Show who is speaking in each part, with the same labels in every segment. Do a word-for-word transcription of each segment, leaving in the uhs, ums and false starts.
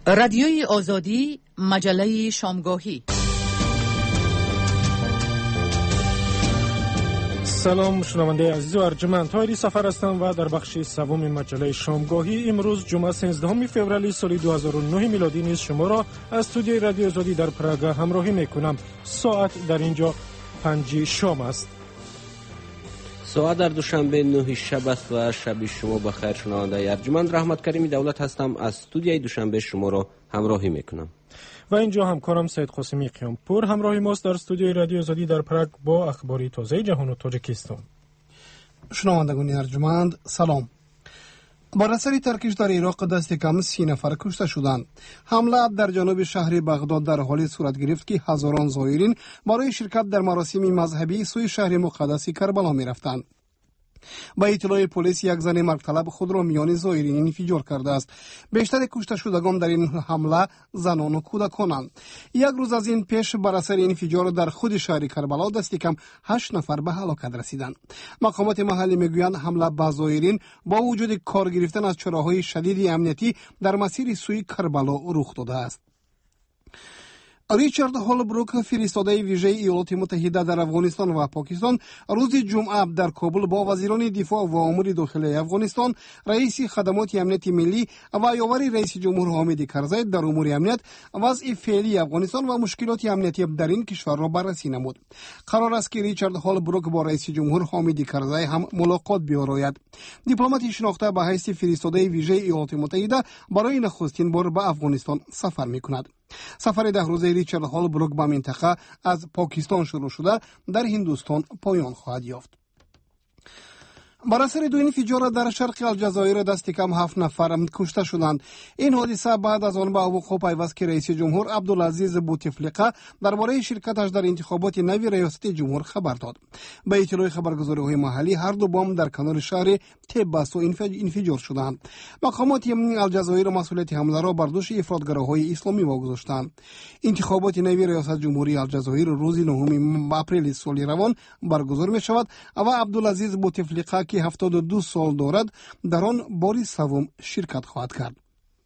Speaker 1: رادیوی آزادی، مجله شامگاهی.
Speaker 2: سلام شنونده عزیز و ارجمند، طاهری سفر هستم و در بخش سوم مجله شامگاهی امروز جمعه سیزدهم فوریه سال دو هزار و نه میلادی نیز شما را از استودیوی رادیو آزادی در پراگ همراهی میکنم. ساعت در اینجا پنج شام است.
Speaker 3: ساعت در دوشنبه نه شب است و شب شما بخیر. شنونده ارجمند، رحمت کریمی دولت هستم، از استودیوی دوشنبه شما را همراهی میکنم.
Speaker 2: و اینجا همکارم سید قاسمی قیامپور همراهی ماست در استودیوی رادیو آزادی در پراگ با اخباری تازه جهان و تاجیکستان.
Speaker 4: شنوندگان ارجمند سلام. بر اثر ترکش در عراق دست کم سی نفر کشته شدند. حمله در جنوب شهر بغداد در حالی صورت گرفت که هزاران زائرین برای شرکت در مراسم مذهبی سوی شهر مقدس کربلا می رفتند. با اطلاع پلیس یک زن مرگ طلب خود را میان زائرین انفجار کرده است. بیشتر کشته شدگان در این حمله زنان و کودکانند. یک روز از این پیش بر اثر انفجار در خود شهر کربلا دست کم هشت نفر به هلاکت رسیدند. مقامات محلی میگویند حمله به زائرین با وجود کار گرفتن از چراهای شدید امنیتی در مسیر سوی کربلا رخ داده است. ریچارد هولبروک، فرستاده ویژه ایالات متحده در افغانستان و پاکستان، روز جمعه در کابل با وزیران دفاع و امور داخلی افغانستان، رئیس خدمات امنیت ملی و یاور رئیس جمهور حامد کرزی در امور امنیت، وضع فعلی افغانستان و مشکلات امنیتی در این کشور را بررسی نمود. قرار است که ریچارد هولبروک با رئیس جمهور حامد کرزی هم ملاقات بیاراید. دیپلمات شناخته به حیث فرستاده ویژه ایالات متحده برای نخستین بار به افغانستان سفر می‌کند. سفر ده روزه ریچارد هولبروک به منطقه از پاکستان شروع شده در هندوستان پایان خواهد یافت. بر اثر دو انفجار در شرق الجزایر دست کم هفت نفر کشته شدند. این حادثه بعد از آن به وقوع پیوست که رئیس جمهور عبدالعزیز بوتفلیقه درباره شرکتش در انتخابات نوی ریاست جمهور خبر داد. به اطلاع خبرگزاری‌های محلی هر دو بمب در کنار شهر تباسو انفجار شدند. مقامات الجزایر مسئولیت حمله را بر دوش افراطگراهای اسلامی واگذاشتند. انتخابات نوی ریاست جمهوری الجزایر روز نهم اپریل سال روان برگزار می شود و عبدالعزیز بوتفلیقه که هفتاد و دو سال دارد در آن بار سوم شرکت خواهد کرد.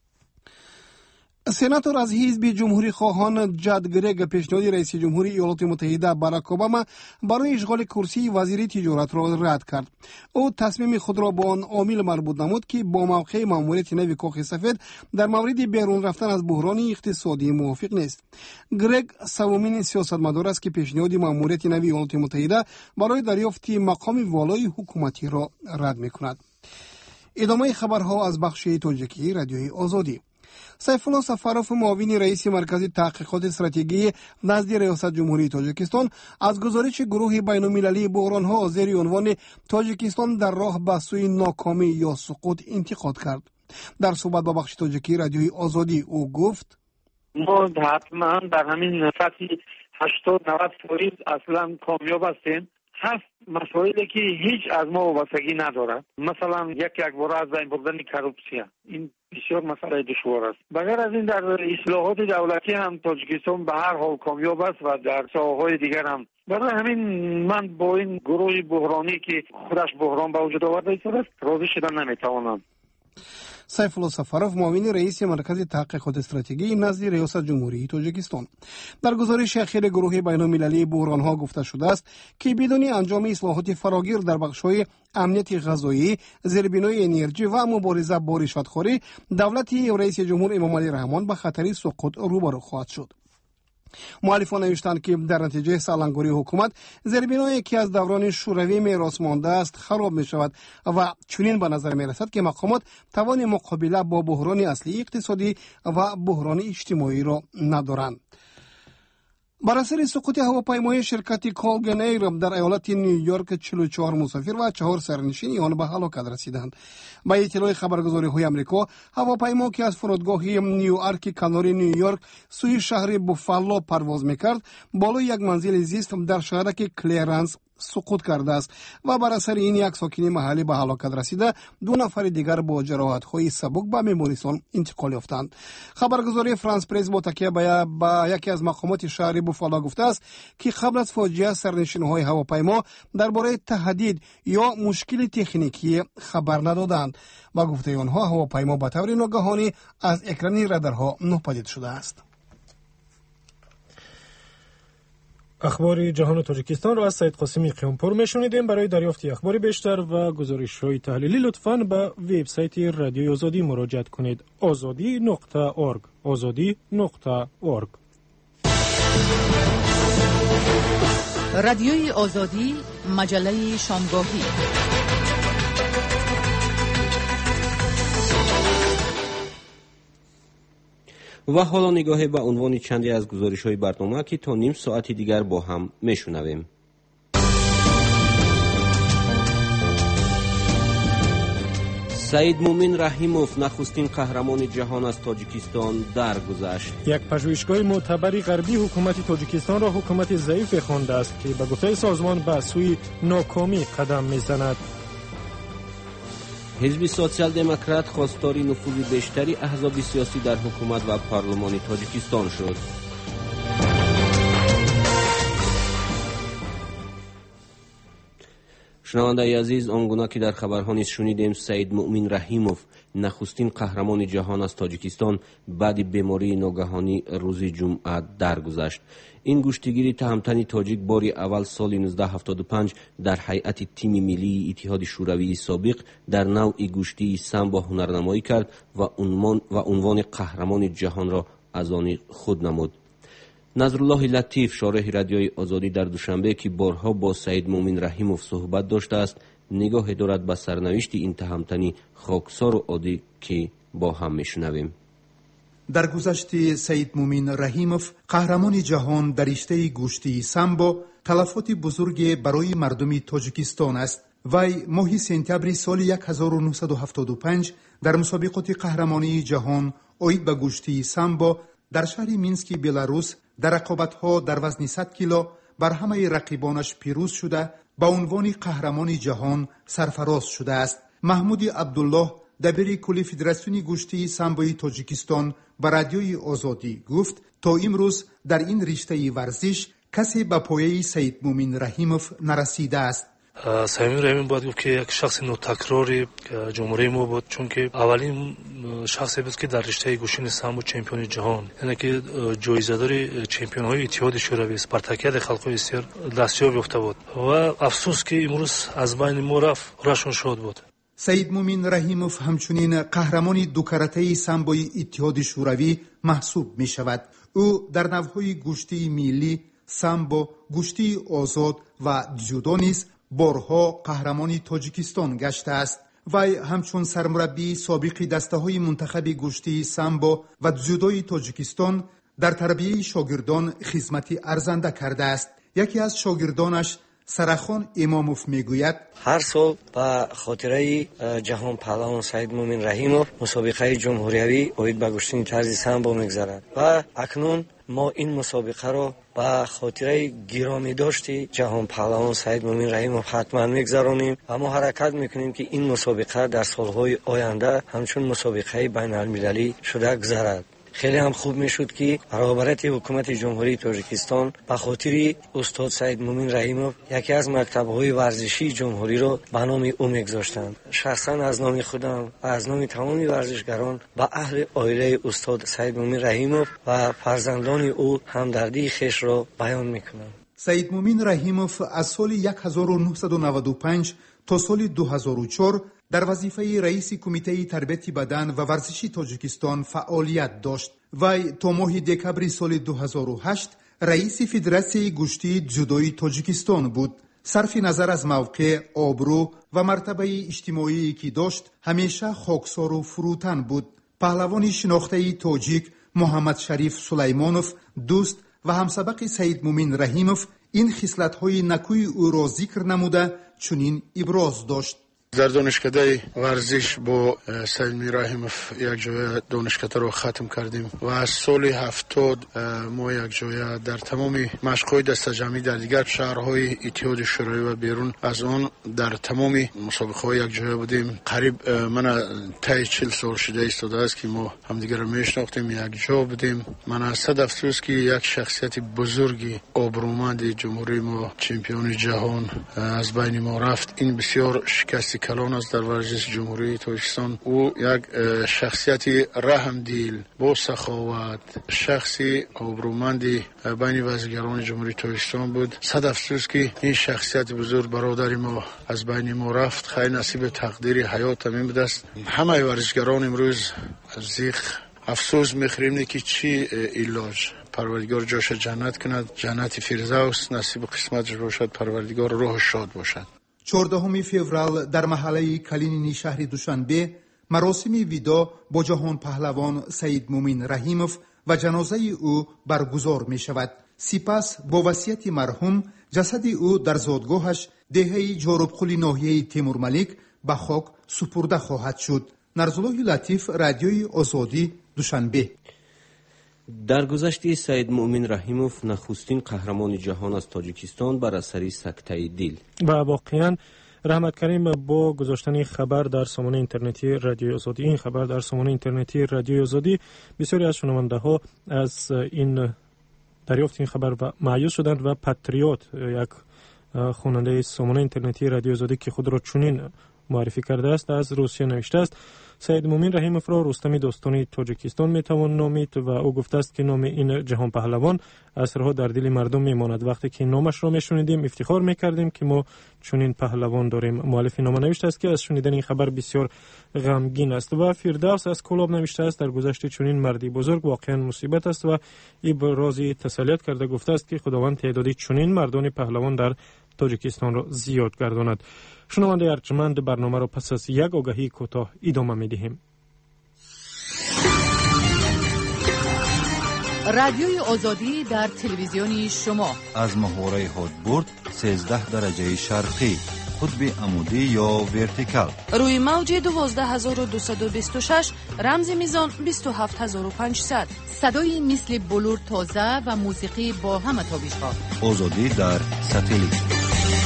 Speaker 4: سناتور از حزب جمهوری خواهان جد گرگ پیشنهاد رئیس جمهوری ایالات متحده باراک اوباما برای اشغال کرسی وزیر تجارت را رد کرد. او تصمیم خود را با آن عامل مربوط نمود که با موقع ماموریت نوی کاخ سفید در مورد بیرون رفتن از بحران اقتصادی موافق نیست. گرگ سومین سیاستمدار است که پیشنهاد ماموریت نوی ایالات متحده برای دریافت مقام والای حکومتی را رد می‌کند. ادامه خبرها از بخش تاجیکی رادیوی آزادی. سیف الله سفروف، معاون رئیس مرکز تحقیقات استراتژی نزد ریاست جمهوری تاجیکستان، از گزارش گروه بین‌المللی بحران‌ها زیر عنوان تاجیکستان در راه به سوی ناکامی یا سقوط انتقاد کرد. در صحبت با بخش تاجیکی رادیوی آزادی او گفت:
Speaker 5: ما حتما در همین سطح هشتاد نود فیصد اصلا کامیاب هستیم. هست مسائلی که هیچ از ما وابستگی ندارد. مثلا یک یک بار از بین بردن کروپسیا، این بسیار مسئله دشوار است. بغیر از این در اصلاحات دولتی هم تاجیکستان به هر حال کامیاب است و در ساحه‌های دیگر هم. برای همین من با این گروه بحرانی که خودش بحران به وجود آورده است راضی شدن نمیتوانم.
Speaker 4: سیف الله سفروف، معاون رئیس مرکز تحقیقات استراتژی نزد ریاست جمهوری تاجیکستان، در گزارش اخیر گروه بین‌المللی بحران‌ها گفته شده است که بدون انجام اصلاحات فراگیر در بخش‌های امنیت غذایی، زیربنای انرژی و مبارزه با رشوه‌خوری، دولت رئیس جمهور امام علی رحمان به خطر سقوط روبرو خواهد شد. مؤلفان نوشتند که در نتیجه سالنگاری حکومت زیربنایی که از دوران شوروی میراث مانده است خراب می شود و چنین به نظر می رسد که مقامات توان مقابله با بحران اصلی اقتصادی و بحران اجتماعی را ندارند. بر اثر سقوط هواپیمای شرکت کالگن ایر در ایالت نیویورک چهل و چهار مسافر و چهار سرنشین آن به هلاکت رسیدند. با اطلاع خبرگزاری‌های آمریکا، هواپیما که از فرودگاه نیوآرک کناری نیویورک سوی شهر بوفالو پرواز می‌کرد، بالای یک منزل زیست در شهرک کلرنس سقوط کرده است و بر اثر این یک ساکن محلی به هلاکت رسیده، دو نفر دیگر با جراحت‌های سبک به بیمارستان انتقال یافتند. خبرگزاری فرانس پرس با تکیه به یکی از مقامات شهری بوفالا گفته است که قبل از فاجعه سرنشین‌های هواپیما درباره تهدید یا مشکل تکنیکی خبر ندادند. با گفته آنها هواپیما به طور ناگهانی از اکران رادارها ناپدید شده است.
Speaker 2: اخبار جهان و تاجیکستان را از سید قاسمی قیامپور میشنیدیم. برای دریافت اخبار بیشتر و گزارش‌های تحلیلی لطفاً به وبسایت رادیوی آزادی مراجعه کنید. آزادی نقطه اورگ آزادی نقطه اورگ.
Speaker 1: رادیوی آزادی، مجله شامگاهی.
Speaker 3: و حالا نگاهی به عنوان چندی از گزارش‌های برنامه که تا نیم ساعتی دیگر با هم میشنویم. سعید مومن رحیموف نخستین قهرمان جهان از تاجیکستان درگذشت.
Speaker 2: یک پژوهشگاه معتبر غربی حکومت تاجیکستان را حکومت ضعیف خوانده است که به گفته سازمان به سوی ناکامی قدم میزند.
Speaker 3: حزب سوسیال دموکرات خواستار نفوذ بیشتری احزاب سیاسی در حکومت و پارلمان تاجیکستان شد. شنونده عزیز، آنگونه که در خبرها نیز شنیدیم، سعید مومن رحیموف نخستین قهرمان جهان از تاجیکستان بعد بیماری ناگهانی روز جمعه درگذشت. این گشتگیری تهمتن تاجیک باری اول سال نوزده هفتاد و پنج در هیئت تیم ملی اتحاد شوروی سابق در نوع گشتی سامبو هنرنمایی کرد و عنوان و عنوان قهرمان جهان را از آن خود نمود. نظرالله لطیف، شارح رادیوی آزادی، در دوشنبه که بارها با سعید مومن رحیموف صحبت داشته است، نگاه دارد به سرنوشت این تهمتنی خاکسار و عادی که با هم میشنویم.
Speaker 6: در گذشته سعید مومن رحیموف قهرمان جهان در رشته گشتی سامبو تلفات بزرگی برای مردم تاجیکستان است. وی ماه سپتامبر سال هزار و نهصد و هفتاد و پنج در مسابقات قهرمانی جهان اوید به گشتی سامبو در شهر مینسک بلاروس در رقابت‌ها در وزن صد کیلو بر همه رقیبانش پیروز شده با عنوان قهرمان جهان سرفراز شده است. محمود عبدالله، دبیر کل فدراسیون گشتی سامبوی تاجیکستان، به رادیوی آزادی گفت تا امروز در این رشته ورزش کسی به پایه سعید مومن رحیموف نرسیده است.
Speaker 7: سعید مومن رحیموف باید گفت که یک شخص نوتکراری جمهوری ما بود، چون که اولین شخصی بود که در رشته گوشین سامبو چمپیون جهان، یعنی که جایزه دار چمپیون های اتحاد شوروی اسپارتاکیاد خلقای سر دستیاب یافته بود و افسوس که امروز از بین ما رفت، راشون شد بود.
Speaker 6: سعید مومن رحیموف همچنین قهرمان دو کرته سامبوی اتحاد شوروی محسوب می شود. او در نوهای گشتی ملی، سامبو، گشتی آزاد و جودو نیز بارها قهرمان تاجیکستان گشته است. وی همچون سرمربی سابق دسته های منتخب گشتی سامبو و جودوی تاجیکستان در تربیت شاگردان خدمت ارزنده کرده است. یکی از شاگردانش سرخان اماموف میگوید
Speaker 8: هر سال با خاطره جهان پهلوان سعید مومن رحیموف مسابقه جمهوریوی اوید به گشتن طرز سامبو میگذرد و اکنون ما این مسابقه را با خاطره گرامی داشتی جهان پهلوان سعید مومن رحیموف حتما میگذرانیم و ما حرکت میکنیم که این مسابقه در سالهای آینده همچون مسابقه بین المللی شده گذرد. خیلی هم خوب میشد که رهبرت حکومت جمهوری تاجیکستان به خاطر استاد سعید مومن رحیموف یکی از مکتب‌های ورزشی جمهوری را به نام او میگذاشتند. شخصا از نام خودم و از نام تمامی ورزشگران به اهل عائله استاد سعید مومن رحیموف و فرزندان او همدردی خویش را بیان میکنم.
Speaker 6: سعید مومن رحیموف از سال هزار و نهصد و نود و پنج تا سال دو هزار و چهار در وظیفه رئیس کمیته تربیت بدن و ورزشی تاجیکستان فعالیت داشت. وی تا ماه دکبر سال دو هزار و هشت رئیس فدراسیون گشتی جودوی تاجیکستان بود. صرف نظر از موقع، آبرو و مرتبه اجتماعی که داشت، همیشه خاکسار و فروتن بود. پهلوان شناخته تاجیک محمد شریف سلیمانوف، دوست و همسبق سعید مومن رحیموف، این خصلت‌های نکوی او را ذکر نموده چنین ابراز داشت.
Speaker 9: در دانشکده ورزش با سید مومین رحیموف یک جای دانشکده رو ختم کردیم و از سال هفتاد ما یک جای در تمام مشق‌های دسته جمعی در دیگر شهرهای اتحاد شوروی و بیرون از آن در تمام مسابقه‌ها یک جای بودیم. قریب من تا چهل سال شده ایستاده است که ما همدیگر رو میشناختیم، یک جا بودیم. من از صد افسوس که یک شخصیت بزرگی آبرومند جمهوری ما، چمپیون جهان از بین ما رفت. این بسیار شکست کلان است در ورزش جمهوری تاجیکستان. او یک شخصیت رحمدل با سخاوت، شخصی آبرومند بین ورزشکاران جمهوری تاجیکستان بود. صد افسوس که این شخصیت بزرگ برادر ما از بین ما رفت. خیر نصیب تقدیر حیات همین بود است. همه ورزشکاران امروز از افسوس میخوریم که چی علاج. پروردگار جاش جنت کند، جنت فردوس نصیب قسمتش باشد، پروردگار روح شاد باشد.
Speaker 6: چهاردهم فوریه در محله کلینینی شهر دوشنبه مراسم ویدا با جهان پهلوان سید مومین رحیموف و جنازه او برگزار می شود. سپس با وصیت مرحوم جسد او در زادگاهش دهه جاروبخلی ناحیه تیمورملیک به خاک سپرده خواهد شد. نرزالله لطیف، رادیوی آزادی، دوشنبه.
Speaker 3: در گذشته سید مومین رحیموف نخستین قهرمان جهان از تاجیکستان بر اثر سکته دل
Speaker 2: و واقعا رحمت کریم با گذاشتن خبر در سامانه اینترنتی رادیو آزادی این خبر در سامانه اینترنتی رادیو آزادی بسیاری از شنونده ها از این دریافت این خبر و مایوس شدند و پاتریوت، یک خواننده سامانه اینترنتی رادیو آزادی که خود را چنین معرفی کرده است، از روسیه نوشته است: سید مومین رحیموف را رستم داستانی تاجیکستان میتوان نامید و او گفته است که نام این جهان پهلوان عصرها در دل مردم میماند. وقتی که نامش را میشنیدیم افتخار میکردیم که ما چنین پهلوان داریم. مؤلف نامه نوشته است که از شنیدن این خبر بسیار غمگین است. و فردوس از کلاب نوشته است: در گذشته چنین مردی بزرگ واقعا مصیبت است و ابراز تسلیت کرده گفته است که خداوند تعدادی چنین مردان پهلوان در تاجیکستان را زیاد گرداند. شنونده ارجمند، برنامه را پس از یک آگهی کوتاه ادامه می‌دهیم.
Speaker 1: رادیوی آزادی در تلویزیونی شما
Speaker 10: از محوره هادبورد سیزده درجه شرقی، قطب عمودی یا ورتیکال،
Speaker 11: روی موج دوازده هزار و دویست و بیست و شش، رمز میزان بیست و هفت هزار و پانصد.
Speaker 1: صدای مثل بلور تازه و موسیقی با همه تابش‌ها.
Speaker 10: آزادی در ساتلیت.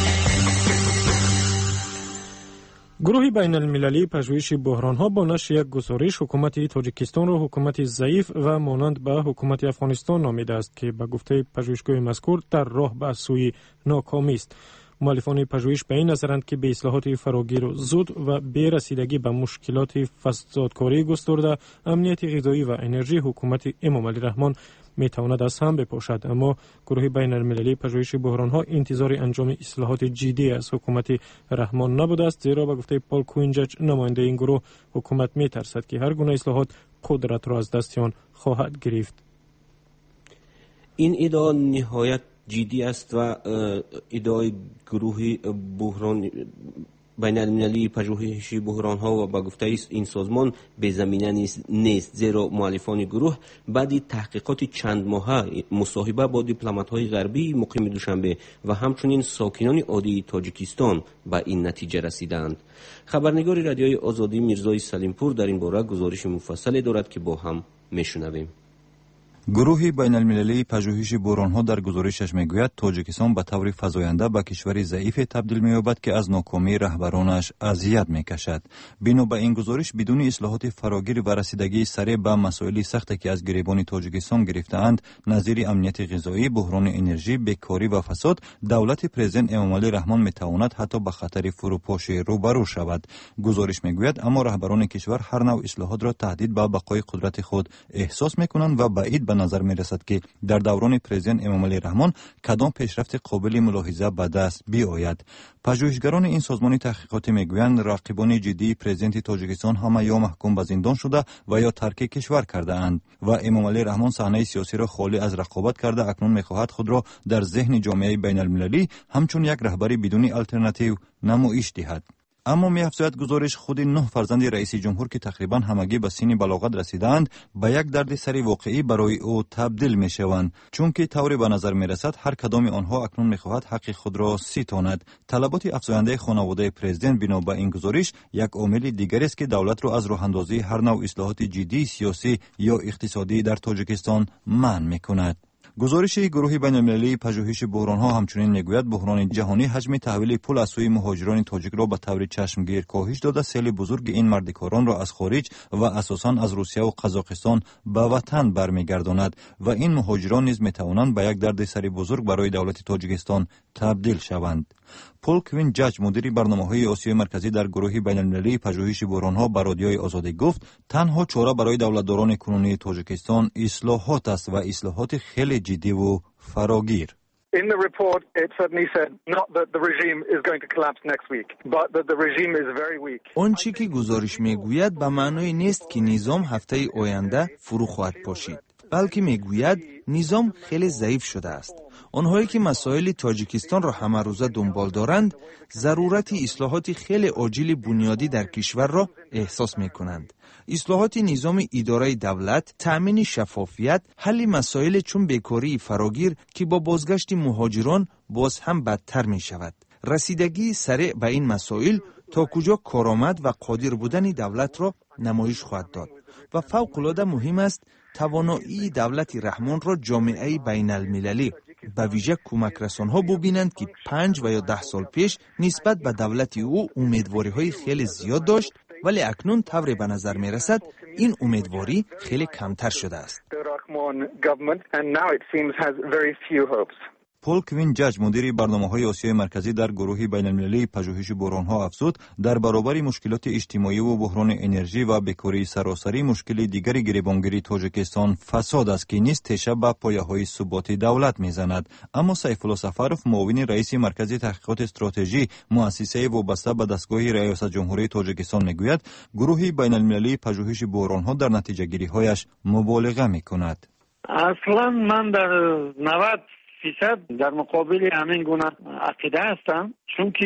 Speaker 2: گروه بین المللی پژوهش بحران‌ها با نشر یک گزارش حکومت تاجیکستان را حکومت ضعیف و مانند به حکومت افغانستان نامیده است که به گفته پژوهشگاه مذکور در راه به سوی ناکامی است. مؤلفان پژوهش به این نظرند که به اصلاحات فراگیر و زود و بی رسیدگی به مشکلات فسادکاری گسترده، امنیت غذایی و انرژی حکومت امام علی رحمان می تواند از هم بپاشد. اما گروه بین المللی پژوهش بحران‌ها انتظار انجام اصلاحات جدی از حکومت رحمان نبوده است، زیرا به گفته پال کوینجاچ، نماینده این گروه، حکومت می ترسد که هر گونه اصلاحات قدرت را از دست آن خواهد گرفت.
Speaker 3: این ادعا نهایت جدی است و ادعای گروه بحران بین المللی پژوهش بحران ها و با گفته این سازمان به زمینه نیست، زیرا مؤلفان گروه بعد تحقیقات چند ماهه مصاحبه با دیپلمات های غربی مقیم دوشنبه و همچنین ساکنان عادی تاجیکستان به این نتیجه رسیدند. خبرنگار رادیوی آزادی میرزای سلیمپور در این باره گزارش مفصل دارد که با هم میشنویم.
Speaker 10: گروه بین المللی پژوهش بحران‌ها در گزارشش میگوید تاجیکستان به طور فزاینده به کشوری ضعیف تبدیل می‌یابد که از ناکامی رهبرانش اذیت می‌کشد. بنا به این گزارش بدون اصلاحات فراگیر و رسیدگی سریع به مسائل سختی که از گریبان تاجیکستان گرفته‌اند، نظیر امنیت غذایی، بحران انرژی، بیکاری و فساد، دولت پرزیدنت امام علی رحمان می‌تواند حتی به خطر فروپاشی روبرو شود. گزارش میگوید اما رهبران کشور هر نوع اصلاحات را تهدید به بقای قدرت خود احساس می‌کنند و بعید به نظر می رسد که در دوران پرزیدنت امام علی رحمان کدام پیشرفت قابل ملاحظه به دست بیاید. پژوهشگران این سازمان تحقیقاتی میگویند رقیبان جدی پرزیدنت تاجیکستان همه یا محکوم به زندان شده و یا ترک کشور کرده اند و امام علی رحمان صحنه سیاسی را خالی از رقابت کرده اکنون میخواهد خود را در ذهن جامعه بین المللی همچون یک رهبر بدون آلترناتیو نمایش دهد. اما می‌افزاید گزارش خود نه فرزند رئیس جمهور که تقریبا همگی به سن بلاغت رسیدند به یک دردسر واقعی برای او تبدیل می‌شوند، چون که طوری به نظر می‌رسد هر کدام آنها اکنون می‌خواهد حق خود را ستاند. طلبات افزاینده خانواده پرزیدنت بنا به این گزارش یک عامل دیگر است که دولت را از راه‌اندازی هر نوع اصلاحات جدی سیاسی یا اقتصادی در تاجیکستان منع می‌کند. گزارش گروه بین‌المللی پژوهش بحران‌ها همچنین میگوید بحران جهانی حجم تحویل پول از سوی مهاجران تاجیک را به طور چشمگیر کاهش داده، سیل بزرگ این مردکاران را از خارج و اساساً از روسیه و قزاقستان به وطن برمیگرداند و این مهاجران نیز میتوانند به یک دردسر بزرگ برای دولت تاجیکستان تبدیل شوند. پول کوین جاج مدیر برنامه‌های آسیای مرکزی در گروه بین‌المللی پژوهش بحران‌ها به رادیوی آزادی گفت تنها چاره برای دولتداران کنونی تاجیکستان اصلاحات است و اصلاحات خیلی جدی و فراگیر.
Speaker 12: In the report, it certainly said not that the regime is going to collapse next week, but that the regime is very weak.
Speaker 13: اون چی که گزارش میگوید به معنای نیست که نظام هفته آینده فرو خواهد پاشید، بلکه میگوید نظام خیلی ضعیف شده است. آنهایی که مسائل تاجیکستان را همه روزه دنبال دارند، ضرورت اصلاحات خیلی عاجل بنیادی در کشور را احساس میکنند. اصلاحات نظام اداره دولت، تأمین شفافیت، حل مسائل چون بیکاری فراگیر که با بازگشت مهاجران باز هم بدتر می شود. رسیدگی سریع به این مسائل تا کجا کارآمد و قادر بودن دولت را نمایش خواهد داد و فوق العاده مهم است توانایی دولت رحمان را جامعه بین المللی به ویژه کمک رسان‌ها ببینند که پنج و یا ده سال پیش نسبت به دولت او امیدواری های خیلی زیاد داشت، ولی اکنون طوری به نظر می رسد این امیدواری خیلی کمتر شده است.
Speaker 10: پول کوین جاج مدیر برنامه‌های آسیای مرکزی در گروه بین‌المللی پژوهش بحران‌ها افزود در برابر مشکلات اجتماعی و بحران انرژی و بیکاری سراسری مشکل دیگری گریبانگیری تاجیکستان فساد است که نیز تیشه به پایه‌های ثبات دولت می‌زند. اما سیف الله سفرов معاون رئیس مرکز تحقیقات استراتژی مؤسسه وابسته به دستگاه ریاست جمهوری تاجیکستان می‌گوید گروه بین‌المللی پژوهش بحران‌ها در نتیجه‌گیری‌هایش مبالغه می‌کند.
Speaker 5: اصلا من در نود فیصد در مقابل همین گونه عقیده هستم، چون که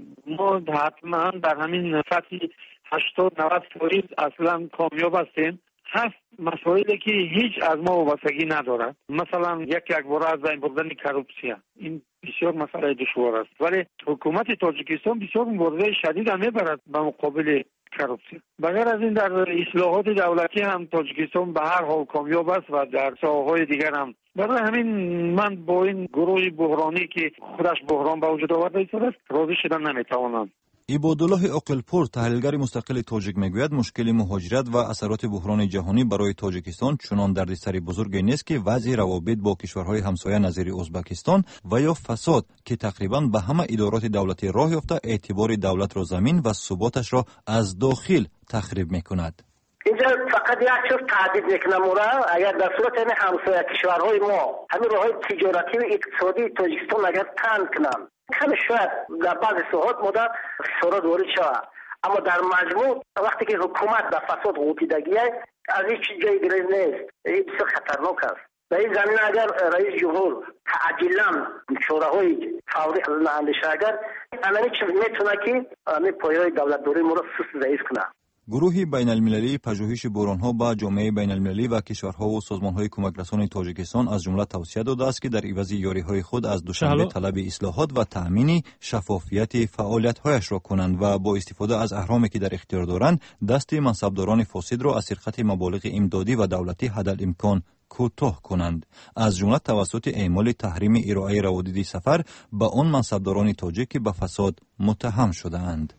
Speaker 5: ما حتما در همین سطح هشتاد نود فیصد اصلا کامیاب هستیم. هست مسائلی که هیچ از ما وابستگی ندارد، مثلا یک یک بار از بین بردن کروپسیا، این بسیار مسئله دشوار است، ولی حکومت تاجیکستان بسیار مبارزه شدید هم میبرد به مقابل کروپسیا. بغیر از این در اصلاحات دولتی هم تاجیکستان به هر حال کامیاب است و در ساحه‌های دیگر هم. برای همین من با این گروه بحرانی که خودش بحران به وجود آورده است راضی شدن نمیتوانم.
Speaker 10: عبادالله عاقلپور تحلیلگر مستقل تاجیک میگوید مشکل مهاجرت و اثرات بحران جهانی برای تاجیکستان چنان دردسر بزرگی نیست که وضع روابط با کشورهای همسایه نظیر ازبکستان و یا فساد که تقریبا به همه ادارات دولتی راه یافته اعتبار دولت را زمین و ثباتش را از داخل تخریب میکند.
Speaker 14: اینجا فقط یک چیز تهدید میکنه مورا، اگر در صورت این همسایه کشورهای ما همین راههای تجارتی و اقتصادی تاجیکستان اگر تند کنن کمی شاید در بعض ساحات ما در فساد وارد شود، اما در مجموع وقتی که حکومت در فساد غوطیدگی از هیچ جای گریز نیست، این بسیار خطرناک است. در این زمینه اگر رئیس جمهور عاجلا چاره‌های فوری اندیشه اگر همین چیز میتونه که همین پایه‌های دولتداری ما را سست ضعیف کنه.
Speaker 10: گروه بین‌المللی پژوهش بحران‌ها با جامعه بین‌المللی و کشورها و سازمان‌های کمک رسان تاجیکستان از جمله توصیه داده است که در عوض یاری‌های خود از دوشنبه طلب اصلاحات و تأمین شفافیت فعالیت‌هایش را کنند و با استفاده از اهرامی که در اختیار دارند دست منصبداران فاسد را از سرقت مبالغ امدادی و دولتی حدالامکان کوتاه کنند، از جمله توسط اعمال تحریم ارائه روادید سفر به آن منصبداران تاجیک که به فساد متهم شده‌اند.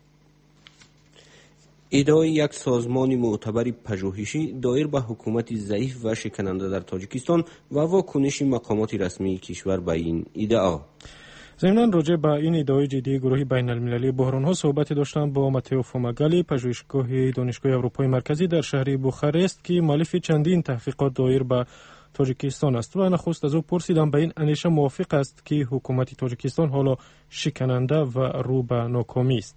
Speaker 3: ادعای یک سازمان معتبر پژوهشی دایر به حکومت ضعیف و شکننده در تاجیکستان و واکنش مقامات رسمی کشور به این ادعا.
Speaker 2: ضمناً راجع به این ادعای جدی گروه بین المللی بحران‌ها صحبت داشتم با ماتئو فوماگالی پژوهشگاه دانشگاه اروپای مرکزی در شهر بوخارست که مؤلف چندین تحقیقات دایر به تاجیکستان است و نخست از او پرسیدم به این اندیشه موافق است که حکومت تاجیکستان حالا شکننده و رو به ناکامی است.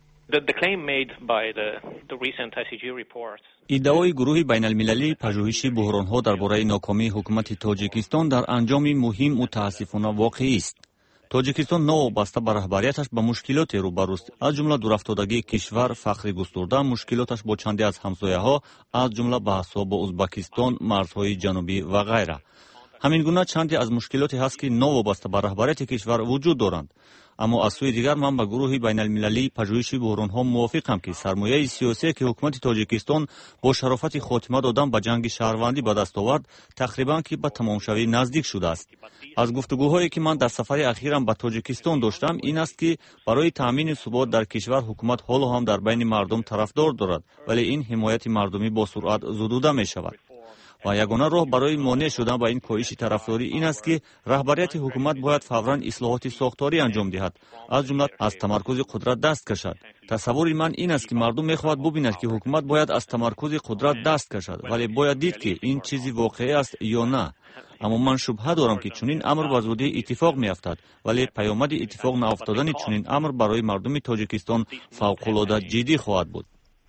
Speaker 15: ادعای گروه بین المللی پژوهش بحران‌ها درباره ناکامی حکومت تاجیکستان در انجام مهم متاسفانه واقعی است. тоҷикистон новобаста ба раҳбарияташ ба мушкилоте рӯбаруст, аз ҷумла дурафтодагии кишвар, фақри густурда, мушкилоташ бо чанде аз ҳамсояҳо, аз ҷумла баҳсҳо бо Узбекистон, марзҳои ҷанубӣ ва ғайра. ҳамин гуна чанде аз мушкилоте ҳаст, ки новобаста ба раҳбарияти кишвар вуҷуд доранд. аммо аз сӯи дигар ман ба гурӯҳи байналмилалии пажӯҳиши буҳронҳо мувофиқам, ки сармояи сиёсие, ки ҳукумати Тоҷикистон бо шарофати хотима додан ба ҷанги шаҳрвандӣ ба даст овард, тақрибан ки ба тамомшавӣ наздик шудааст. аз гуфтугӯҳое ки ман дар сафари ахирам ба Тоҷикистон доштам, ин аст, ки барои таъмини субот дар кишвар ҳукумат ҳоло ҳам дар байни мардум тарафдор дорад, вале ин ҳимояти мардумӣ бо суръат зудуда мешавад. ва ягона роҳ барои монеъ шудан ба ин коиши тарафдорӣ ин аст, ки раҳбарияти ҳукумат бояд фавран ислоҳоти сохторӣ анҷом диҳад, аз ҷумла аз тамаркузи қудрат даст кашад. тасаввури ман ин аст, ки мардум мехоҳад бубинад, ки ҳукумат бояд аз тамаркузи қудрат даст кашад, вале бояд дид, ки ин чизи воқеъ аст ё на. аммо ман шубҳа дорам, ки чунин амр ба зудӣ иттифоқ меафтад, вале паёмади иттифоқ наофтодани чунин амр барои мардуми Тоҷикистон фавқулода ҷиддӣ хоҳад буд.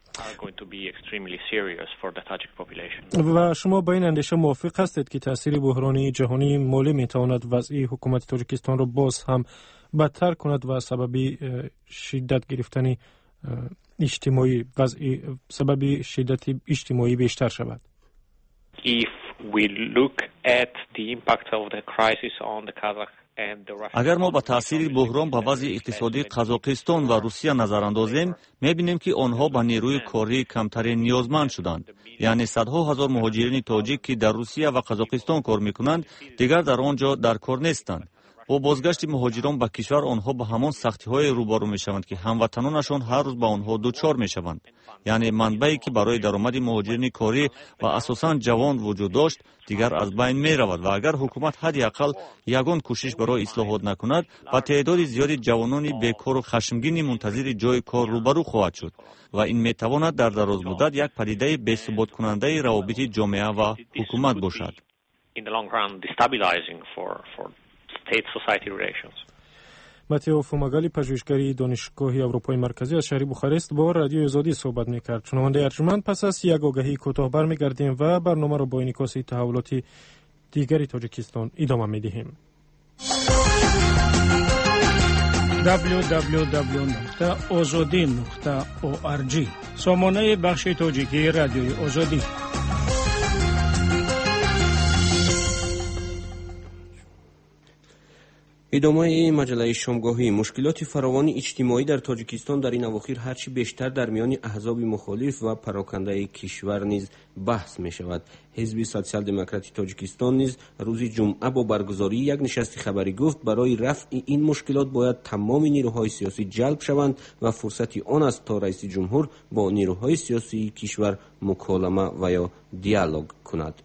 Speaker 2: و شما با این اندیشه موافق هستید که تاثیر بحرانی جهانی مالی میتواند وضعی حکومت تاجیکستان را باز هم بدتر کند و سبب شدت گرفتن اجتماعی وضعی سبب شدت اجتماعی بیشتر شود؟
Speaker 16: If we look at the impact of the crisis on the Kazakh
Speaker 15: агар мо ба таъсири буҳрон ба вазъи иқтисодии Қазоқистон ва Русия назарандозем, мебинем, ки онҳо ба нерӯи кории камтаре ниёзманд шуданд. яъне садҳо ҳазор муҳоҷирини тоҷик, ки дар Русия ва Қазоқистон кор мекунанд, дигар дар он ҷо дар кор нестанд. бо бозгашти муҳоҷирон ба кишвар, онҳо ба ҳамон сахтиҳое рӯбарӯ мешаванд, ки ҳамватанонашон ҳар рӯз ба онҳо дучор мешаванд. яъне манбае, ки барои даромади муҳоҷирини корӣ ва асосан ҷавон вуҷуд дошт, дигар аз байн меравад ва агар ҳукумат ҳадди ақал ягон кӯшиш барои ислоҳот накунад, ба теъдоди зиёди ҷавонони бекору хашмгини мунтазири ҷои кор рӯбарӯ хоҳад шуд ва ин метавонад дар дарозмуддат як падидаи бесуботкунандаи равобити ҷомеа ва ҳукумат бошад.
Speaker 2: матео фумагали, пажӯҳишгари донишгоҳи Аврупои марказӣ аз шаҳри Бухарест, бо радиои Озодӣ суҳбат мекард. шунавандаи арҷуманд, пас аз як огаҳии кӯтоҳ бармегардем ва барномаро бо инъикоси таҳаввулоти дигари Тоҷикистон идома медиҳем.
Speaker 17: дабл ю дабл ю дабл ю нуқта озодӣ нуқта о ар ҷи сомонаи бахши тоҷикии радиои Озодӣ.
Speaker 3: ادامه مجله شامگاهی. مشکلات فراوان اجتماعی در تاجیکستان در این اواخر هرچی بیشتر در میان احزاب مخالف و پراکنده کشور نیز بحث می شود. حزب سوسیال دموکراتی تاجیکستان نیز روز جمعه با برگزاری یک نشست خبری گفت برای رفع این مشکلات باید تمام نیروهای سیاسی جلب شوند و فرصتی آن است تا رئیس جمهور با نیروهای سیاسی کشور مکالمه و یا دیالوگ کند.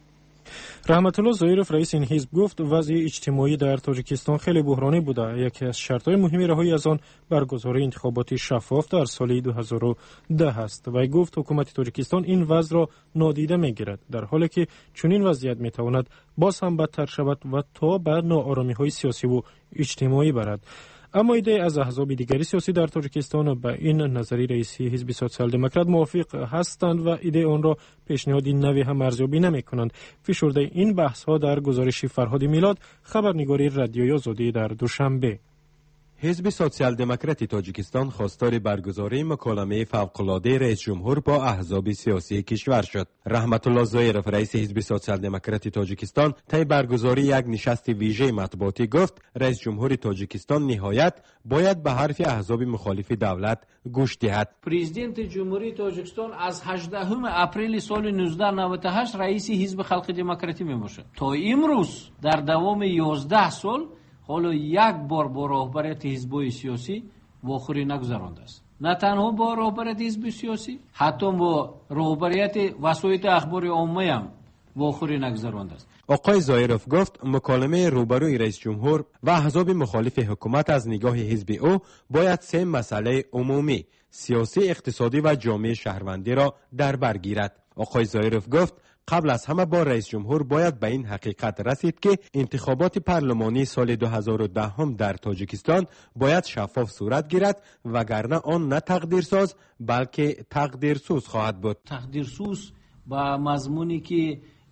Speaker 2: رحمت الله ظاهرов رئیس این حزب گفت وضع اجتماعی در تاجیکستان خیلی بحرانی بوده. یکی از شرط‌های مهم رهایی از آن برگزاری انتخابات شفاف در سال دو هزار و ده است. و گفت حکومت تاجیکستان این وضع را نادیده میگیرد، در حالی که چنین وضعیت میتواند باز هم بدتر شود و تا به ناآرامی‌های سیاسی و اجتماعی برد. اما ایده از احزاب دیگری سیاسی در تاجیکستان با این نظری رئیسی حزب سوسیال دموکرات موافق هستند و ایده آن را پیشنهاد نوی هم ارزیابی نمی‌کنند. فشرده این بحث‌ها در گزارش فرهاد میلاد، خبرنگاری رادیوی آزادی در دوشنبه.
Speaker 18: حزب سوسیال دموکراتی تاجیکستان خواستار برگزاری مکالمه فوق‌العاده رئیس جمهور با احزاب سیاسی کشور شد. رحمت الله ظاهرов رئیس حزب سوسیال دموکراتی تاجیکستان طی برگزاری یک نشست ویژه مطبوعاتی گفت رئیس جمهور تاجیکستان نهایت باید به حرف احزاب مخالف دولت گوش دهد.
Speaker 19: پرزیدنت جمهوری تاجیکستان از هجدهم اپریل سال نوزده نود و هشت رئیس حزب خلق دموکراتی میباشد. تا امروز در دوام یازده سال حالا یک بار با رهبریت حزب‌های سیاسی واخوری نگذرانده است. نه تنها با رهبریت حزب سیاسی، حتی با رهبریت وسایل اخبار عامه هم واخوری نگذرانده است.
Speaker 18: آقای ظاهرов گفت مکالمه روبروی رئیس جمهور و احزاب مخالف حکومت از نگاه حزب او باید سه مسئله عمومی، سیاسی، اقتصادی و جامعه شهروندی را در بر گیرد. آقای ظاهرов گفت قبل از همه با رئیس جمهور باید به این حقیقت رسید که انتخابات پارلمانی سال دو هزار و ده هم در تاجیکستان باید شفاف صورت گیرد وگرنه آن نه تقدیرساز بلکه تقدیرسوز خواهد بود.
Speaker 19: تقدیرسوز با مضمونی که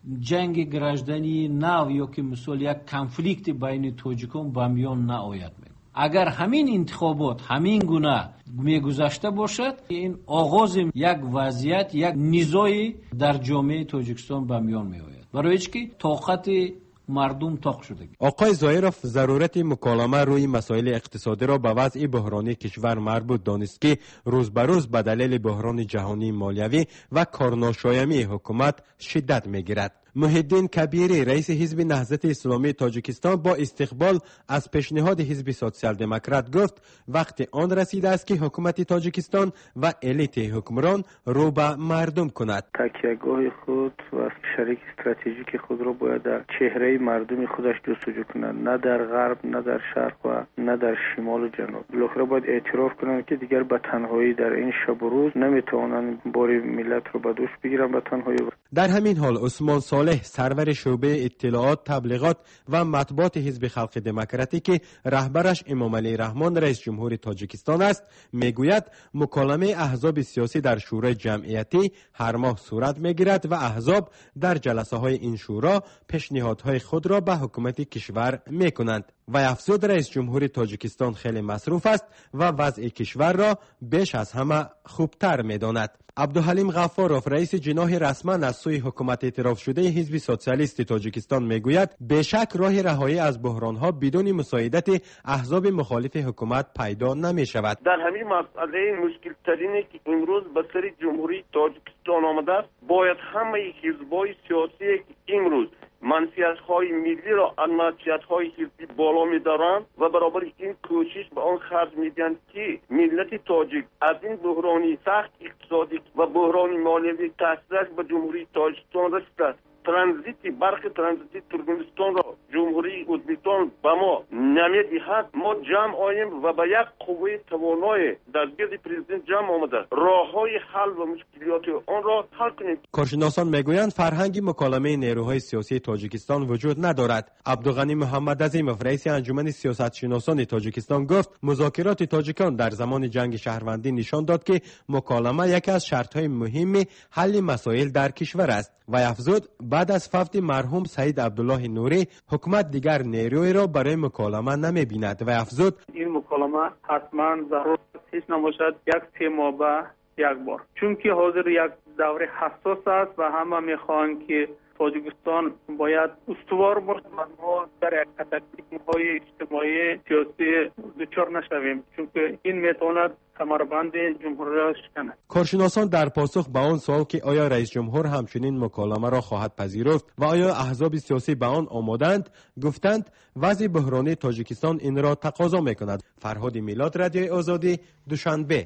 Speaker 19: جنگ گراژدنی نو یا که مثال یک کنفلیکت بین تاجیکان به میان نآید. اگر همین انتخابات همین گونه میگذشته باشد، این آغاز یک وضعیت، یک نزاعی در جامعه تاجیکستان به میان میآید، برای که طاقت مردم تاق شده.
Speaker 18: آقای زایروف ضرورت مکالمه روی مسائل اقتصادی را به وضع بحرانی کشور مربوط دانست که روز به روز به دلیل بحران جهانی مالیوی و کارناشایمی حکومت شدت میگیرد. محیدین کبیری رئیس حزب نهضت اسلامی تاجیکستان با استقبال از پیشنهاد حزب سوسیال دموکرات گفت وقت آن رسیده است که حکومت تاجیکستان و الیت حکمران رو به مردم کند.
Speaker 20: تکیهگاه خود و شریک استراتژیک خود را باید در چهره مردم خودش جستجو کنند، نه در غرب، نه در شرق و نه در شمال و جنوب. بالاخره باید اعتراف کنند که دیگر به تنهایی در این شب و روز نمیتوانند بار ملت رو به دوش بگیرند به تنهایی.
Speaker 18: در همین حال عثمان صالح سرور شعبه اطلاعات، تبلیغات و مطبوعات حزب خلق دموکراتی که رهبرش امام علی رحمان رئیس جمهور تاجیکستان است میگوید مکالمه احزاب سیاسی در شورای جمعیتی هر ماه صورت میگیرد و احزاب در جلسه های این شورا پیشنهادهای خود را به حکومت کشور میکنند. و افزود رئیس جمهور تاجیکستان خیلی مصروف است و وضع کشور را بیش از همه خوبتر میداند. عبدالحلیم غفاروف رئیس جناح رسما از سوی حکومت اعتراف شده حزب سوسیالیست تاجیکستان میگوید بیشک راه رهایی از بحرانها بدون مساعدت احزاب مخالف حکومت پیدا نمی شود.
Speaker 21: در همین مسئله مشکل ترینی که امروز به سر جمهوری تاجیکستان آمده است، باید همه حزب‌های سیاسی که امروز منفعت‌های ملی را از منفعت‌های حزبی بالا می‌دارند و برابر این کوشش به آن خرج می‌دهند که ملت تاجیک از این بحرانی سخت اقتصادی و بحرانی مالیوی تاثیرش به جمهوری تاجیکستان رسیده است. ترانزیتی برخی ترانزیتی ترکمنستان را جمهوری ازبکستان به ما نمیدهد. ما جمع آییم و به یک قوه توانای در گرد پرزیدنت جمع آمده راههای حل و مشکلات آن را حل کنیم.
Speaker 18: کارشناسان میگویند فرهنگ مکالمه نیروهای سیاسی تاجیکستان وجود ندارد. عبدالغنی محمد عظیمов رئیس انجمن سیاستشناسان تاجیکستان گفت مذاکرات تاجیکان در زمان جنگ شهروندی نشان داد که مکالمه یکی از شرطهای مهم حل مسائل در کشور است و افزود بعد از فوت مرحوم سید عبدالله نوری حکومت دیگر نیروی را برای مکالمه نمی بیند و افزود
Speaker 22: این مکالمه حتما ضرورت هیچ نباشد یک سه ماه به یک بار، چون که حاضر یک دوره حساس است و همه میخواهند که تاجیکستان باید استوار باشد و ما در یک کاتاکلیسم‌های اجتماعی سیاسی دچار نشویم، چون که این میتواند کمربند جمهوری را شکند.
Speaker 18: کارشناسان در پاسخ به آن سوال که آیا رئیس جمهور همچنین مکالمه را خواهد پذیرفت و آیا احزاب سیاسی به آن آمادند، گفتند وضع بحرانی تاجیکستان این را تقاضا میکند. فرهاد میلاد، رادیو آزادی، دوشنبه.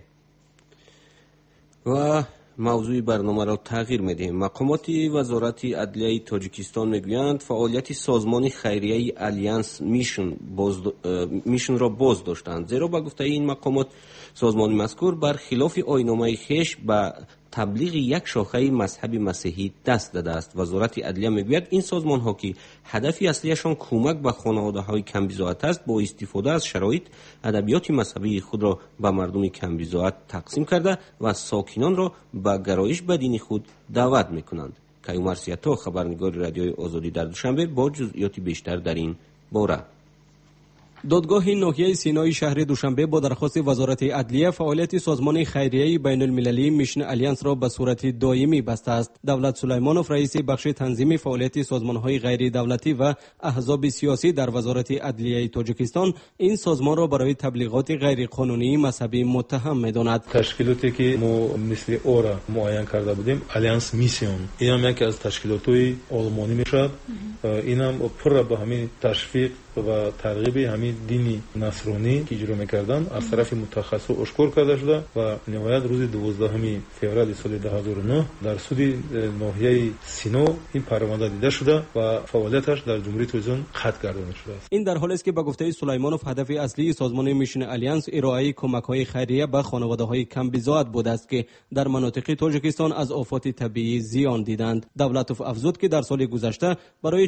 Speaker 3: و موضوع برنامه را تغییر میدیم. مقامات وزارت عدلیه تاجیکستان میگویند فعالیت سازمان خیریه الیانس میشن, باز میشن را باز داشتند، زیرا به گفته این مقامات سازمان مذکور برخلاف آیین‌نامه خویش به تبلیغ یک شاخه مذهب مسیحی دست داده است. وزارت عدلیه میگوید این سازمان ها که هدف اصلیشان کمک به خانواده های کم بضاعت است، با استفاده از شرایط ادبیات مذهبی خود را به مردم کم بضاعت تقسیم کرده و ساکنان را به گرایش به دین خود دعوت میکنند. کیومر سیاتا، خبرنگار رادیوی آزادی در دوشنبه، با جزئیات بیشتر در این باره.
Speaker 23: دادگاه ناحیه سینای شهر دوشنبه با درخواست وزارت عدلیه فعالیت سازمان خیریه بین المللی میشن الیانس را به صورت دائمی بسته است. دولت سلیمانوف رئیس بخش تنظیم فعالیت سازمان‌های غیر دولتی و احزاب سیاسی در وزارت عدلیه تاجیکستان این سازمان را برای تبلیغات غیر قانونی مذهبی متهم می‌داند.
Speaker 24: تشکیلاتی که ما مثل اورا معین کرده بودیم، الیانس میسیون، این هم یکی از تشکیلات‌های آلمانی میشد. این هم پر به همین تشویق و ترغیب همین دینی نصرانی که اجرا میکردن از طرف متخصص اشکار کرده شده و نهایت روز دوازدهم فوریه سال دو هزار و نه در سود ناحیه سینا این پرونده دیده شده و فعالیتش در جمهوری تاجیکستان قطع گردانده شده است.
Speaker 23: این در حالی است که به گفته سلیمانوف هدف اصلی سازمان میشن الیانس ارائه کمک‌های خیریه به خانواده‌های کم بضاعت بوده است که در مناطق تاجیکستان از آفات طبیعی زیان دیدند. دولتوف افزود که در سال گذشته برای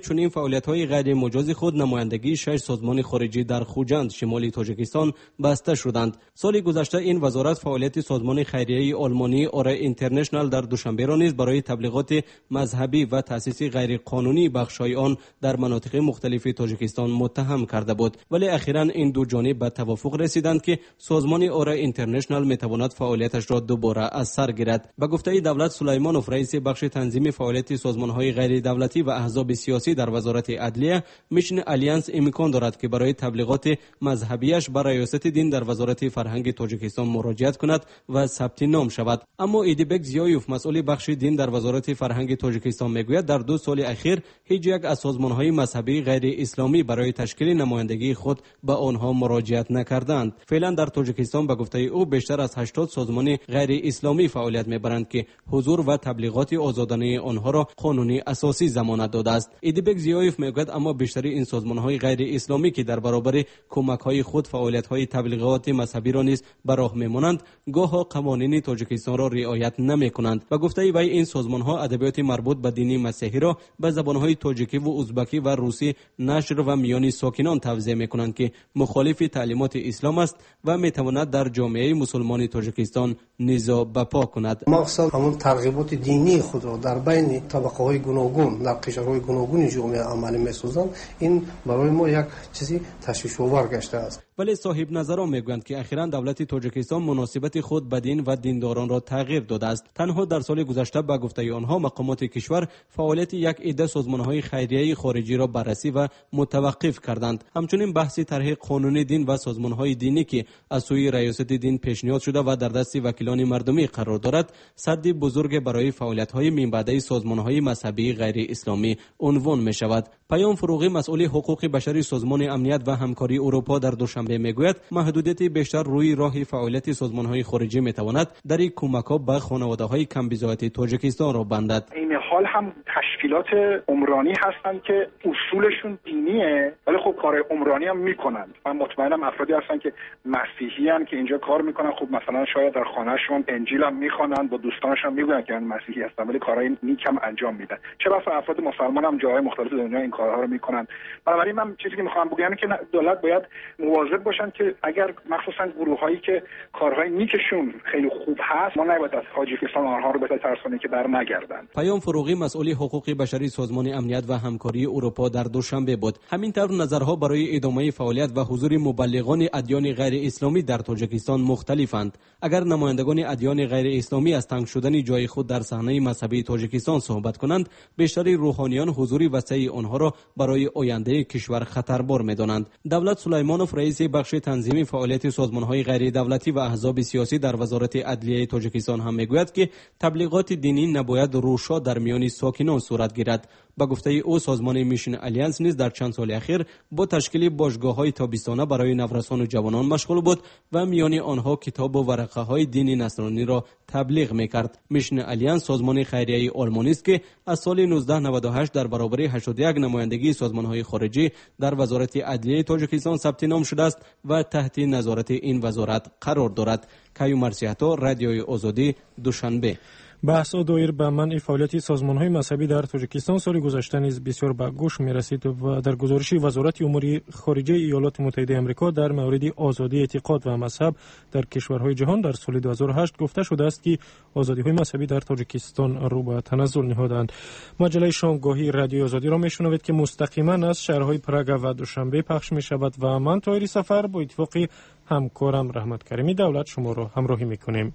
Speaker 23: چنین فعالیت‌های غیر مجاز خود نمایندگی شش سازمان خارجی در خوجند شمالی تاجیکستان بسته شدند. سال گذشته این وزارت فعالیت سازمان خیریه آلمانی اورا اینترنشنال در دوشنبه را نیز برای تبلیغات مذهبی و تأسیس غیر قانونی بخش‌های آن در مناطق مختلف تاجیکستان متهم کرده بود، ولی اخیراً این دو جانب به توافق رسیدند که سازمان اورا اینترنشنال میتواند فعالیتش را دوباره از سر گیرد. به گفته دولت سلیمانوف رئیس بخش تنظیم فعالیت سازمان‌های غیر دولتی و احزاب سیاسی در وزارت عدلیه، میشن الیانس امکان دارد که برای تبلیغات مذهبیش به ریاست دین در وزارت فرهنگ تاجیکستان مراجعت کند و ثبت نام شود. اما ایدیبک زیایوف مسئول بخش دین در وزارت فرهنگ تاجیکستان میگوید در دو سال اخیر هیچ یک از سازمان‌های مذهبی غیر اسلامی برای تشکیل نمایندگی خود به آنها مراجعت نکردند. فعلا در تاجیکستان به گفته او بیشتر از هشتاد سازمان غیر اسلامی فعالیت میبرند که حضور و تبلیغات آزادانه آنها را قانونی اساسی ضمانت داده است. ایدیبک زیایوف میگوید اما بیشتر این سازمان‌های غیر اسلامی که در برابر کمک‌های خود فعالیت‌های تبلیغات مذهبی را نیز به راه میمانند، گاه قوانین تاجیکستان را رعایت نمی‌کنند. و گفته وی این سازمان‌ها ادبیات مربوط به دین مسیحی را به زبان‌های تاجیکی و ازبکی و روسی نشر و میان ساکنان توزیع می‌کنند که مخالف تعلیمات اسلام است و می‌تواند در جامعه مسلمان تاجیکستان نزاع برپا کند.
Speaker 4: مقصد همون ترغیبات دینی خود را در بین طبقه‌های گوناگون در قشرهای گوناگون جامعه عملی می‌سازند، این برای ما یک چیزی تشویش‌آور گشته است.
Speaker 23: ولی صاحب نظران میگویند که اخیراً دولت تاجیکستان مناسبت خود به دین و دینداران را تغییر داده است. تنها در سال گذشته به گفته آنها مقامات کشور فعالیت یک عده سازمان‌های خیریه خارجی را بررسی و متوقف کردند. همچنین بحث طرح قانون دین و سازمان‌های دینی که از سوی ریاست دین پیشنهاد شده و در دست وکیلان مردمی قرار دارد، سد بزرگ برای فعالیت‌های منبعده سازمان‌های مذهبی غیر اسلامی عنوان می‌شود. پیام فروغی مسئول حقوق بشری سازمان امنیت و همکاری اروپا در دوشنبه میگوید محدودیت بیشتر روی راه فعالیت سازمان‌های خارجی میتواند در این کمک‌ها به خانواده‌های کم بضاعت تاجیکستان را بندد.
Speaker 7: این حال هم تشکیلات عمرانی هستند که اصولشون دینیه ولی خب کار عمرانی هم میکنند. من مطمئنم افرادی هستن که مسیحی ان که اینجا کار میکنن، خب مثلا شاید در خانهشون انجیل هم میخوانن، با دوستانشون میگن که مسیحی هستن ولی کارهای نیک هم انجام میدن. چه بسا افراد مسلمان هم جاهای مختلف دنیا این کارها رو میکنن. بنابراین من چیزی که میخوام بگم که دولت باید مواظب باشن که اگر مخصوصا گروهایی که کارهای نیکشون خیلی خوب هست، ما نباید از تاجیکستان آنها رو به ترسونی که بر نگردن.
Speaker 23: پیام فروغی مسئول حقوق بشری سازمان امنیت و همکاری اروپا در دوشنبه بود. همینطور نظرها برای ادامه فعالیت و حضور مبلغان ادیان غیر اسلامی در تاجیکستان مختلفند. اگر نمایندگان ادیان غیر اسلامی از تنگ شدن جای خود در صحنه مذهبی تاجیکستان صحبت کنند، بیشتر روحانیان حضور وسیع آنها را برای آینده کشور خطربار می‌دانند. دولت سلیمانوف رئیس بخش تنظیم فعالیت سازمان‌های غیر دولتی و احزاب سیاسی در وزارت عدلیه تاجیکستان هم میگوید که تبلیغات دینی نباید روشا در میان ساکنان صورت گیرد. با گفته او سازمان میشن الیانس نیز در چند سال اخیر با تشکیل باشگاه‌های تابستانه برای نورسان و جوانان مشغول بود و میان آنها کتاب و ورقه‌های دینی نصرانی را تبلیغ می‌کرد. میشن الیانس سازمان خیریه آلمانی است که از سال نوزده نود و هشت در برابر هشتاد و یک نمایندگی سازمان‌های خارجی در وزارت عدلیه تاجیکستان ثبت نام شده است و تحت نظارت این وزارت قرار دارد. کیوم مرسیحتا، رادیوی آزادی، دوشنبه.
Speaker 2: بحث دایر به منع فعالیت سازمان‌های مذهبی در تاجیکستان سال گذشته نیز بسیار به گوش می‌رسید و در گزارش وزارت امور خارجه ایالات متحده آمریکا در مورد آزادی اعتقاد و مذهب در کشورهای جهان در سال دو هزار و هشت گفته شده است که آزادی‌های مذهبی در تاجیکستان رو به تنزل نهادند. مجله شامگاهی رادیو آزادی را می‌شنوید که مستقیما از شهرهای پراگ و دوشنبه پخش می‌شود و من طاهری سفر با اتفاق همکارم رحمت کریمی دولت شما را همراهی می‌کنیم.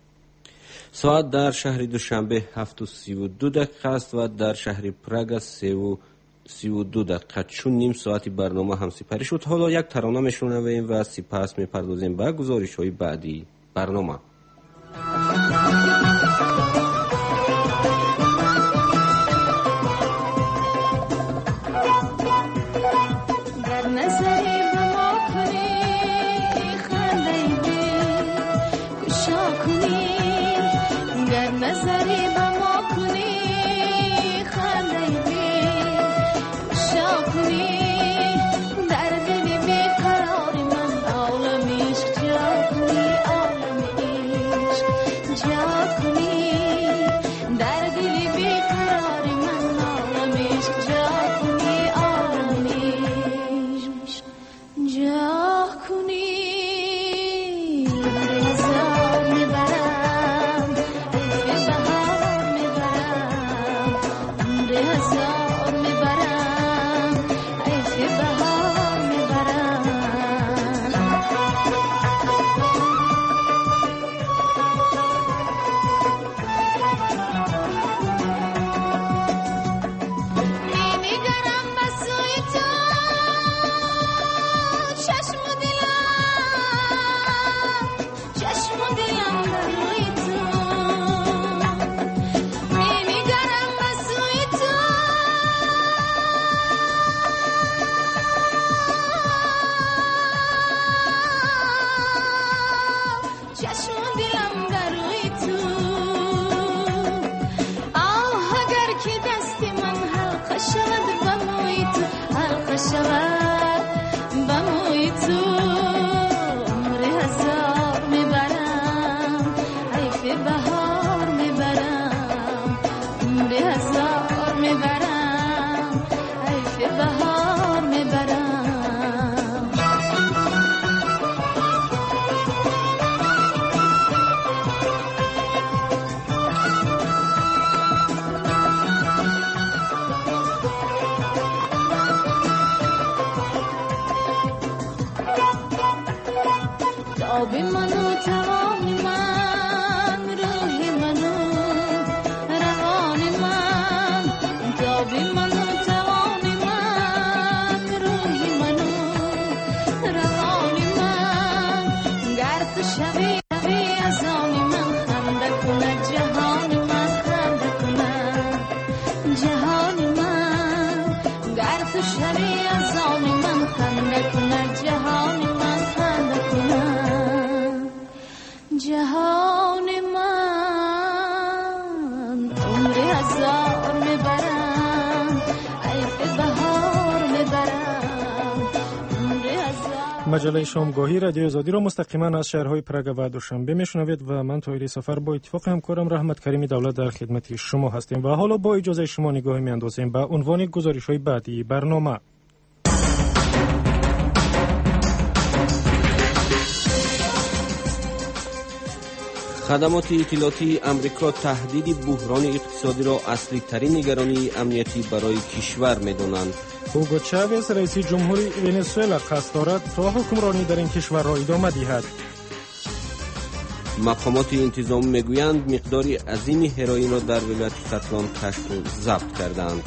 Speaker 3: ساعت در شهر دوشنبه هفت و سی و دو دقیقه است و در شهر پراگ سه و سی و دو دقیقه. چون نیم ساعتی برنامه هم سپری شد، حالا یک ترانه میشنویم و سپس میپردازیم به گزارش‌های بعدی برنامه.
Speaker 8: در دل بیقرار من عالم عشق جا کنی، عالم عشق
Speaker 2: مجله شامگاهی رادیو آزادی را مستقیما از شهرهای پراگ و دوشنبه میشنوید و من طاهری سفر با اتفاق همکارم رحمت کریمی دولت در خدمت شما هستیم و حالا با اجازه شما نگاه میاندازیم به عنوان گزارش‌های بعدی برنامه.
Speaker 3: خدمات اطلاعاتی امریکا تهدید بحران اقتصادی را اصلی ترین نگرانی امنیتی برای کشور می‌دانند.
Speaker 2: هوگو چاوز رئیس جمهوری ونزوئلا قصد دارد تا حکمرانی در این کشور را ادامه دهد.
Speaker 3: مقامات انتظامی میگویند مقداری عظیم هروئین را در ولایت کاتالان کشف و ضبط کردند.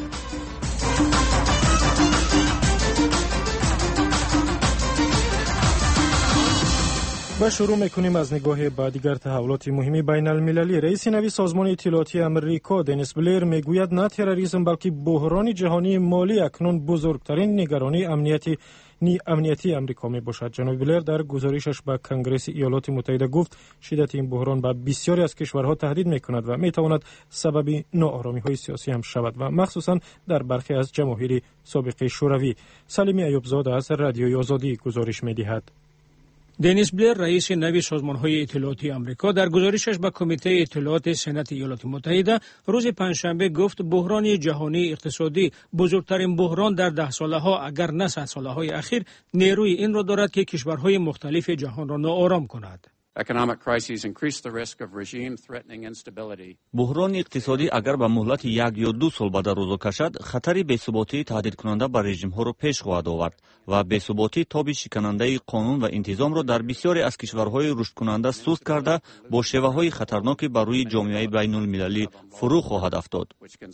Speaker 2: و شروع میکنیم از نگاه با دیگر تحولات مهمی بین المللی. رئیس نوی سازمان اطلاعاتی امریکا دنیس بلیر میگوید نه تروریسم بلکه بحران جهانی مالی اکنون بزرگترین نگرانی امنیتی نی امنیتی امریکا می باشد. جناب بلیر در گزارشش به کنگره ایالات متحده گفت شدت این بحران به بسیاری از کشورها تهدید می کند و می تواند سبب ناآرامی های سیاسی هم شود و مخصوصا در برخی از جماهیر سابق شوروی. سلیمی ایوب زاده از رادیوی آزادی گزارش می دهد.
Speaker 17: دنیس بلیر رئیس نوی سازمان‌های اطلاعاتی آمریکا در گزارشش به کمیته اطلاعات سنات ایالات متحده روز پنجشنبه گفت بحران جهانی اقتصادی بزرگترین بحران در ده ساله ها اگر نه صد ساله های اخیر نیروی این را دارد که کشورهای مختلف جهان را ناآرام کند.
Speaker 15: بحران اقتصادی اگر به مهلت یک یا دو سال به در روز کشد خطر بی‌ثباتی تهدید کننده بر رژیم ها را پیش خواهد آورد و بی‌ثباتی تاب شکننده قانون و انتظام را در بسیاری از کشورهای رشد کننده سست کرده با شیوه های خطرناکی بر روی جامعه بین المللی فرو خواهد افتاد.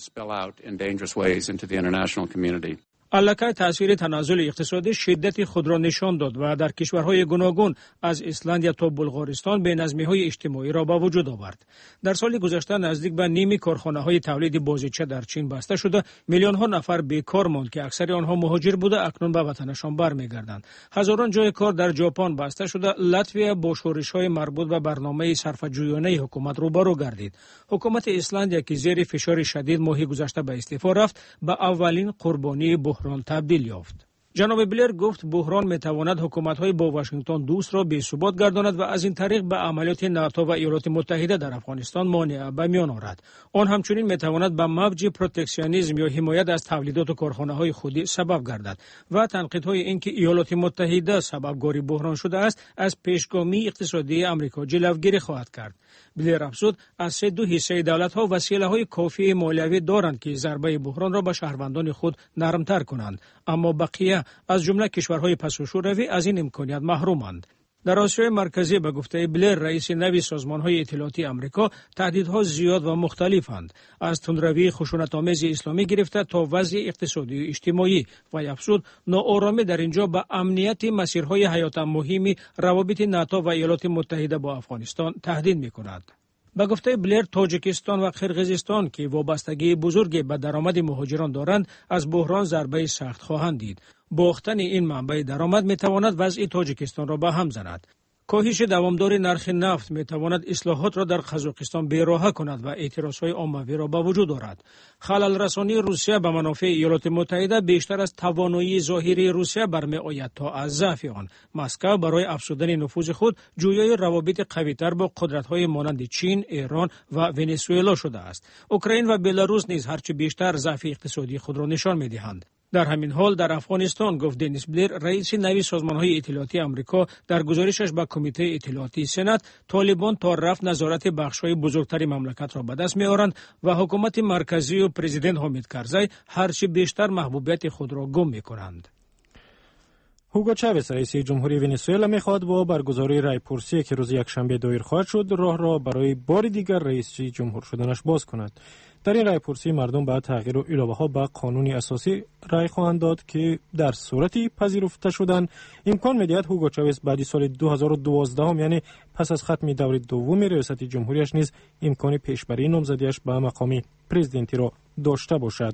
Speaker 17: الکی تاثیر تنزل اقتصادی شدت خود را نشان داد و در کشورهای گوناگون از ایسلند تا بلغارستان بی‌نظمی‌های اجتماعی را به وجود آورد. در سال گذشته نزدیک به نیمی کارخانه‌های تولید بازیچه در چین بسته شده، میلیون‌ها نفر بیکار ماند که اکثر آنها مهاجر بوده اکنون به وطنشان برمیگردند. هزاران جای کار در ژاپن بسته شده، لاتویا با شورش‌های مربوط به برنامه صرفه‌جویانه حکومت روبرو گردید. حکومت ایسلند که زیر فشار شدید ماهی گذشته به استعفا رفت، به اولین قربانی بحران تبدیل یافت. جناب بلیر گفت بحران میتواند حکومت‌های با واشنگتن دوست را بی‌ثبات گرداند و از این طریق به عملیات ناتو و ایالات متحده در افغانستان مانع به میان آورد. آن همچنین میتواند به موج پروتکشنیسم یا حمایت از تولیدات و کارخانه‌های خودی سبب گردد و تنقیدهای اینکه ایالات متحده سببگار بحران شده است از پیشگامی اقتصادی آمریکا جلوگیری خواهد کرد. بلیر افزود از سه دو حصه دولت‌ها وسیله‌های کافی مالیوی دارند که ضربه بحران را به شهروندان خود نرمتر کنند، اما بقیه از جمله کشورهای پس‌وشوروی از این امکانیت محرومند. در آسیای مرکزی به گفته بلیر رئیس نوی سازمان‌های اطلاعاتی آمریکا تهدیدها زیاد و مختلفند، از تندروی خشونت‌آمیز اسلامی گرفته تا وضع اقتصادی و اجتماعی و افزود ناآرامی در اینجا به امنیت مسیرهای حیات مهمی روابط ناتو و ایالات متحده با افغانستان تهدید می‌کند. به گفته بلیر تاجیکستان و قرقیزستان که وابستگی بزرگی به درآمد مهاجران دارند از بحران ضربه سخت خواهند دید. باختن این منبع درآمد میتواند وضع تاجیکستان را به هم زند. کاهش دوامدار نرخ نفت میتواند اصلاحات را در قزاقستان بی‌راه کند و اعتراضهای عمومی را به وجود آورد. خلل رسانی روسیه به منافع ایالات متحده بیشتر از توانایی ظاهری روسیه برمی‌آید تا از ضعف آن. مسکو برای افزودن نفوذ خود جویای روابط قوی‌تر با قدرت‌های مانند چین، ایران و ونزوئلا شده است. اوکراین و بلاروس نیز هرچه بیشتر ضعف اقتصادی خود را نشان می‌دهند. در همین حال در افغانستان گفت دنیس بلیر رئیس نوی سازمان‌های اطلاعاتی آمریکا در گزارشش به کمیته اطلاعاتی سنات طالبان تا رفت نظارت بخش‌های بزرگتر مملکت را به دست می‌آورند و حکومت مرکزی و پرزیدنت حامد کرزی هرچه بیشتر محبوبیت خود را گم می‌کنند.
Speaker 2: هوگو چاوز رئیس جمهوری ونزوئلا میخواد با برگزاری رایپرسی که روز یکشنبه دایر خواهد شد راه را برای بار دیگر رئیس جمهور شدنش باز کند. در این رایپرسی مردم به تغییر و علاوه‌ها به قانون اساسی رای خواهند داد که در صورتی پذیرفته شدن امکان می‌دهد هوگو چاوز بعد سال دو هزار و دوازده یعنی پس از ختم دور دوم ریاست جمهوریش نیز امکان پیشبری نامزدیش به مقام پرزیدنتی را داشته باشد.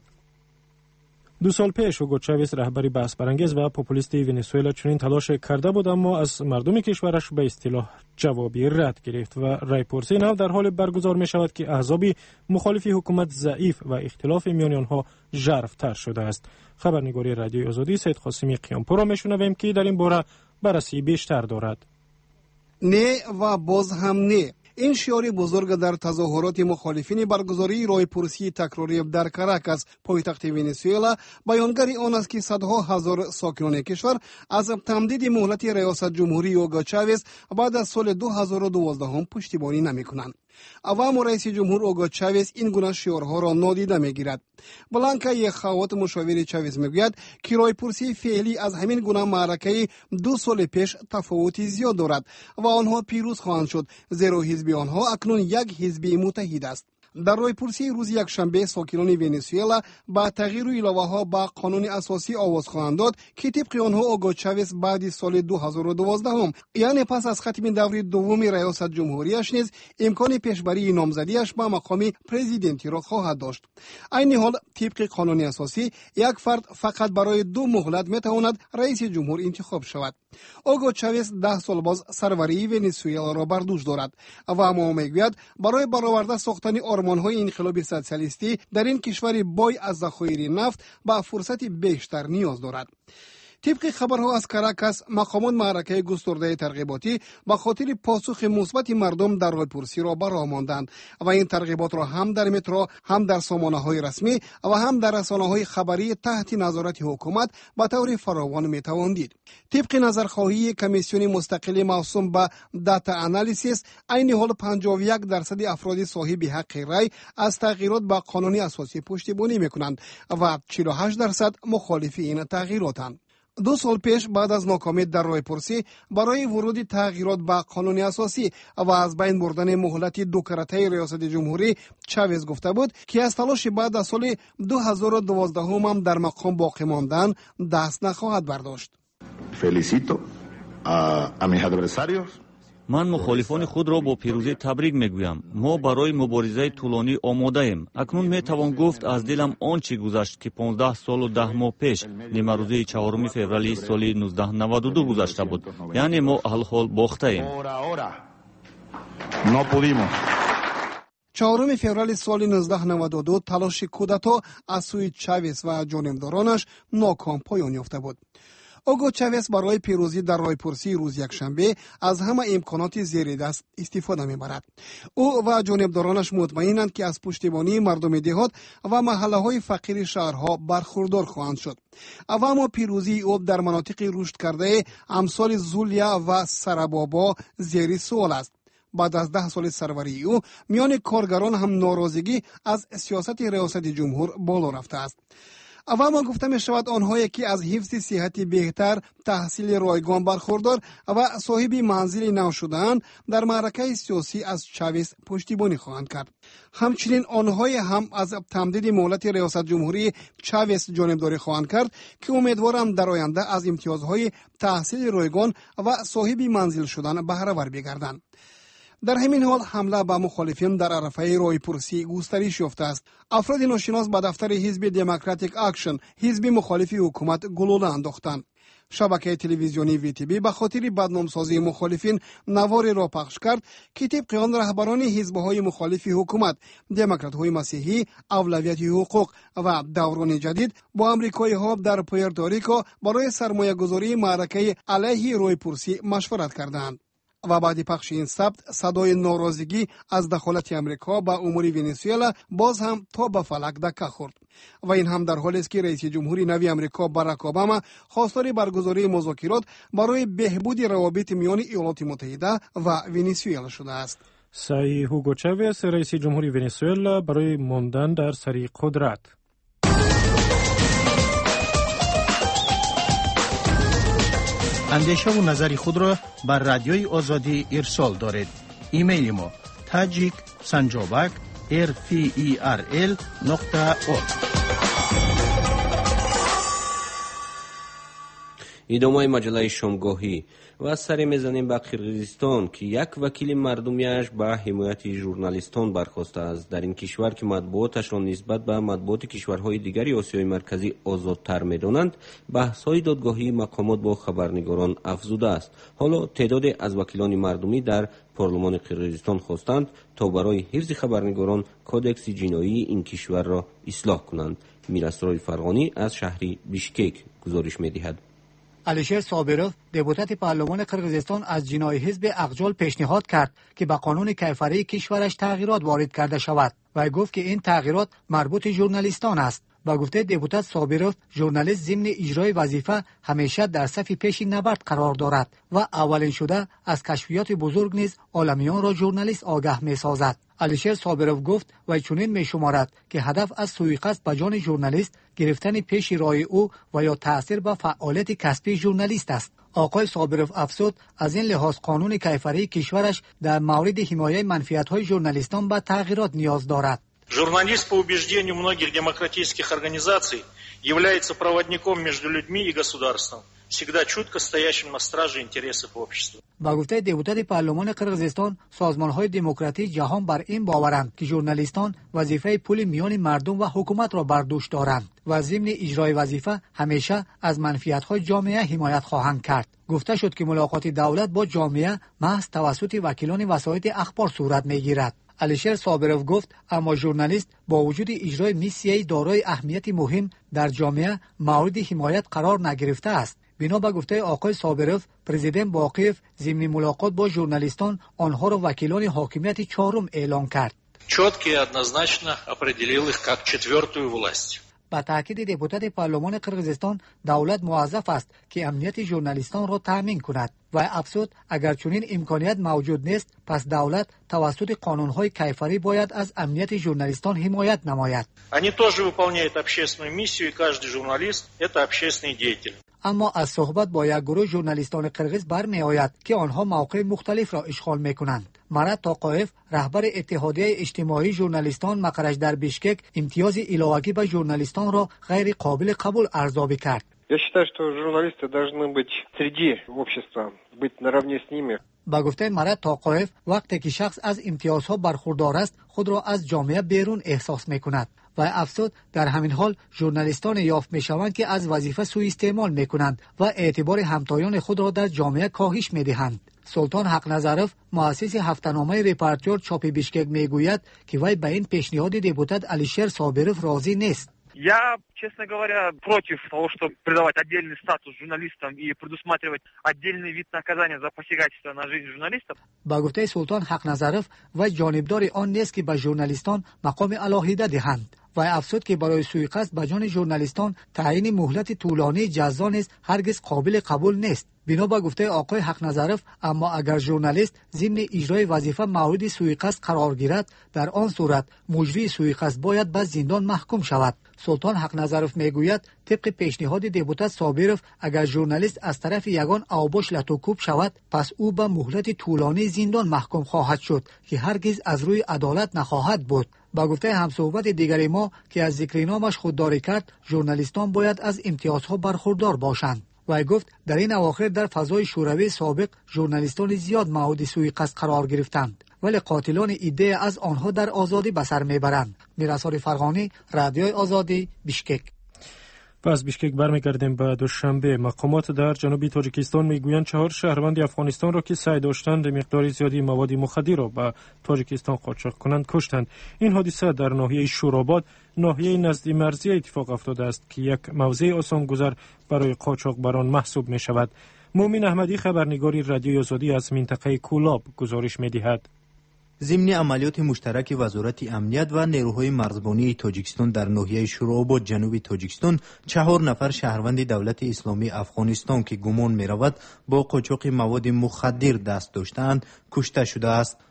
Speaker 2: دو سال پیش هوگو چاوز رهبری بحث برانگیز و پوپولیست ونزوئلا چنین تلاش کرده بود اما از مردم کشورش به اصطلاح جوابی رد گرفت و رایپرسی نو در حال برگزار می شود که احزاب مخالف حکومت ضعیف و اختلاف میان آنها ژرف‌تر شده است. خبرنگاری رادیوی آزادی سید قاسمی قیامپور را میشنویم که در این باره بررسی بیشتر دارد.
Speaker 6: نه و باز هم نه. این شعار بزرگ در تظاهرات مخالفین برگزاری رایپرسی تکراری در کاراکاس پایتخت ونزوئلا بیانگر آن است که صدها هزار ساکنان کشور از تمدید مهلت ریاست جمهوری هوگو چاوز بعد از سال دو هزار و دوازده پشتیبانی نمی‌کنند. عوام رئیس جمهور هوگو چاوز این گونه شعارها را نادیده میگیرد. بلانکا یخوات مشاور چاوز میگوید که رایپرسی فعلی از همین گونه معرکه دو سال پیش تفاوتی زیاد دارد و آنها پیروز خواهند شد زیرا حزب آنها اکنون یک حزب متحد است. در رایپرسی روز یکشنبه ساکنان ونزوئلا با تغییر و علاوه‌ها با قانون اساسی آواز خواهند داد که طبق آنها هوگو چاوز بعد سال دو هزار و دوازده یعنی پس از ختم دور دوم ریاست جمهوریش نیز امکان پیشبری نامزدیش به مقام پرزیدنتی را خواهد داشت. این حال طبق قانون اساسی یک فرد فقط برای دو مهلت میتواند رئیس جمهور انتخاب شود. هوگو چاوز ده سال باز سروری ونزوئلا را بر دوش دارد و اما میگوید برای برآورده ساختن آرمان‌های انقلاب سوسیالیستی در این کشور بای از ذخایر نفت با فرصت بیشتر نیاز دارد. طبق خبرها از کاراکاس مقامات معرکه گسترده ترغیباتی به خاطر پاسخ مثبت مردم در رایپرسی را برآ ماندند و این ترغیبات را هم در مترو هم در سامانه‌های رسمی و هم در رسانه‌های خبری تحت نظارت حکومت به طور فراوان میتوان دید. طبق نظرخواهی کمیسیون مستقل موسوم به دیتا انالیسیس این حال پنجاه و یک درصد افراد صاحب حق رای از تغییرات به قانون اساسی پشتیبانی میکنند و چهل و هشت درصد مخالف این تغییراتند. دو سال پیش بعد از ناکامی در رایپرسی برای ورود تغییرات به قانون اساسی و از بین بردن مهلت دو کرته ریاست جمهوری چاوز گفته بود که از تلاش بعد از سال دو هزار و دوازده هم در مقام باقی ماندن دست نخواهد برداشت.
Speaker 8: Felicito a, a mis adversarios.
Speaker 15: من مخالفان خود را با پیروزی تبریک میگویم. ما برای مبارزه طولانی آماده ایم. اکنون میتوان گفت از دلم آنچه گذشت که پانزده سال و ده ماه پیش نیمه روزی چهارم فوریه سال نوزده نود و دو گذشته بود. یعنی ما الحال باخته ایم.
Speaker 6: چهارم فوریه سال نوزده نود و دو تلاش کودتا از سوی چاوز و جانبدارانش ناکام پایان یافته بود. هوگو چاوز برای پیروزی در رایپرسی روز یکشنبه از همه امکانات زیر دست استفاده می‌برد. او و جانبدارانش مطمئنند که از پشتیبانی مردم دهات و محله‌های فقیر شهرها برخوردار خواهند شد. اما پیروزی او در مناطق رشد کرده امثال زولیا و سرابابا زیر سوال است. بعد از ده سال سروری او میان کارگران هم ناراضگی از سیاست ریاست جمهور بالا رفته است. اما گفته می شود آنهایی که از حفظ صحت بهتر، تحصیل رایگان برخوردار و صاحب منزل نو شده‌اند در معرکه سیاسی از چاوز پشتیبانی خواهند کرد. همچنین آنهایی هم از تمدید مهلت ریاست جمهوری چاوز جانبداری خواهند کرد که امیدوارم در آینده از امتیازهای تحصیل رایگان و صاحب منزل شدن بهره ور بگردند. در همین حال حمله به مخالفین در عرفه رایپرسی گسترش یافته است. افراد ناشناس به دفتر حزب دموکراتیک اکشن، حزب مخالف حکومت، گلوله انداختند. شبکه تلویزیونی وی تی وی به خاطر بدنامسازی مخالفین نواری را پخش کرد که طبق آن رهبران حزب‌های مخالف حکومت، دموکرات‌های مسیحی، اولویت حقوق و دوران جدید با آمریکایی‌ها در پوئرتوریکو برای سرمایه‌گذاری معرکه علیه رایپرسی مشورت کردند. و بعد پخش این ثبت صدای ناراضگی از دخالت امریکا به امور ونزوئلا باز هم تا به فلک دکه خورد و این هم در حالی است که رئیس جمهوری نوی امریکا باراک اوباما خواستار برگزاری مذاکرات برای بهبود روابط میان ایالات متحده و ونزوئلا شده است.
Speaker 2: سعی هوگو چاوز رئیس جمهوری ونزوئلا برای ماندن در سر قدرت
Speaker 1: اندیشه و نظر خود را بر رادیوی آزادی ارسال دارید. ایمیل ما تاجیک سنجابک ارفیل نقطه اورگ.
Speaker 3: ادامه مجله شامگاهی و سر میزنیم به قرقیزستان که یک وکیل مردمیش به حمایت ژورنالیستان برخواسته است. در این کشور که مطبوعاتش را نسبت به مطبوعات کشورهای دیگری آسیای مرکزی آزادتر می‌دانند، بحث‌های دادگاهی مقامات با خبرنگاران افزوده است. حالا تعدادی از وکیلان مردمی در پارلمان قرقیزستان خواستند تا برای حفظ خبرنگاران کودکس جنایی این کشور را اصلاح کنند. میراسرای فرغانی از شهر بیشکک گزارش می‌دهد.
Speaker 9: علیشیر صابروف دپوتات پارلمان قرقیزستان از جناح حزب اقجال پیشنهاد کرد که به قانون کیفری کشورش تغییرات وارد کرده شود و گفت که این تغییرات مربوط ژورنالیستان است. با گفته دپوتات صابروف، ژورنالیست ضمن اجرای وظیفه همیشه در صف پیش نبرد قرار دارد و اولین شده از کشفیات بزرگ نیز عالمیان را ژورنالیست آگاه می سازد. علیشیر صابروف گفت و چنین می شمارد که هدف از سوءقصد به جان ژورنالیست گرفتن پیش رای او و یا تأثیر به فعالیت کسبی ژورنالیست است. آقای صابروف افزود از این لحاظ قانون کیفری کشورش در مورد حمایت منفعت‌های ژورنالیستان به تغییرات نیاز دارد.
Speaker 11: Журналист, по убеждению многих демократических организаций, является проводником между людьми и государством, всегда чутко стоящим на страже интересов общества.
Speaker 9: با گفته دپوتات پارلمان قرقیزستان، سازمان‌های دموکراتیک جهان بر این باورند که ژورنالیستان وظیفه پل میان مردم و حکومت را بر دوش دارند و ضمن اجرای وظیفه همیشه از منفعت‌های جامعه حمایت خواهند کرد. گفته شد که ملاقات دولت با جامعه محض توسط وکیلان وسایط اخبار صورت می‌گیرد. علیشیر صابروف گفت اما ژورنالیست با وجود اجرای میسیه‌ای دارای اهمیت مهم در جامعه مورد حمایت قرار نگرفته است. بنا به گفته آقای صابروف، پرزیدنت باقیف ضمن ملاقات با ژورنالیستان آنها را وکیلان حاکمیت چهارم اعلام کرد.
Speaker 11: Четко и однозначно определил их как четвертую власть.
Speaker 9: با تاکید دپوتات پارلمان قرقیزستان، دولت موظف است که امنیت ژورنالیستان را تامین کند و افزود اگر چنین امکانیت موجود نیست پس دولت توسط قانون‌های کیفری باید از امنیت ژورنالیستان حمایت نماید.
Speaker 11: Они тоже выполняют общественную миссию, и каждый журналист это общественный деятель.
Speaker 9: اما از صحبت با یک گروه ژورنالیستان قرقیز برمی آید که آنها موقع مختلف را اشغال می کنند. مراد تاقایف، رهبر اتحادیه اجتماعی ژورنالیستان مقرش در بیشکک، امتیاز علاوگی به ژورنالیستان را غیر قابل قبول ارزیابی کرد.
Speaker 12: Я считаю, что журналисты должны быть среди общества, быть наравне с ними.
Speaker 9: با گفته مراد تاقایف، وقتی که شخص از امتیازها برخوردار است، خود را از جامعه بیرون احساس می کند. و افزود در همین حال ژورنالیستان یافت می شوند که از وظیفه سوء استعمال می کنند و اعتبار همتایان خود را در جامعه کاهش می دهند. سلطان حق نظرف، مؤسس هفته‌نامه رپورتر چاپ بیشکک می گوید که وی به این پیشنهاد دپوتات علیشیر صابروف راضی نیست.
Speaker 25: Я, честно говоря, против того, чтобы придавать отдельный статус журналистам и предусматривать отдельный вид наказания за посягательство на жизнь журналистов.
Speaker 9: با گفته سلطان حق نظرف و جانبدار آن نیست که به ژورنالیستان مقام علاهیده دهند و افزود که برای سوءقصد به جان ژورنالیستان تعیین مهلت طولانی جزا نیز هرگز قابل قبول نیست. بنا به گفته آقای حق نظرف، اما اگر ژورنالیست ضمن اجرای وظیفه مورد سوءقصد قرار گیرد، در آن صورت مجری سوءقصد باید به زندان محکوم شود. سلطان حق نظرف میگوید طبق پیشنهاد دپوتات صابروف اگر ژورنالیست از طرف یگان اوباش لتوکوب شود پس او به مهلت طولانی زندان محکوم خواهد شد که هرگز از روی عدالت نخواهد بود. با گفته همصحبت دیگری ما که از ذکر نامش خودداری کرد، ژورنالیستان باید از امتیازها برخوردار باشند. و گفت در این اواخر در فضای شوروی سابق ژورنالیستان زیاد مورد سوءقصد قرار گرفتند ولی قاتلان ایده از آنها در آزادی به سر میبرند. میرسال فرغانی، رادیوی آزادی، بیشکک.
Speaker 2: پس بیشکک برمیگردیم به دوشنبه. مقامات در جنوبی تاجیکستان میگویند چهار شهروند افغانستان را که سعی داشتند مقدار زیادی مواد مخدر را به تاجیکستان قاچاق کنند کشتند. این حادثه در ناحیه شوراباد، ناحیه نزد مرزی اتفاق افتاده است که یک موضع آسان گذر برای قاچاقبران محسوب می شود. مومن احمدی، خبرنگاری رادیوی آزادی از منطقه کولاب، گزارش می دهد.
Speaker 26: ضمن عملیات مشترک وزارت امنیت و نیروهای مرزبانی تاجیکستان در ناحیه شوراباد جنوب تاجیکستان، چهار نفر شهروند دولت اسلامی افغانستان که گمان می رود با قاچاق مواد مخدر دست داشتند کشته شده است.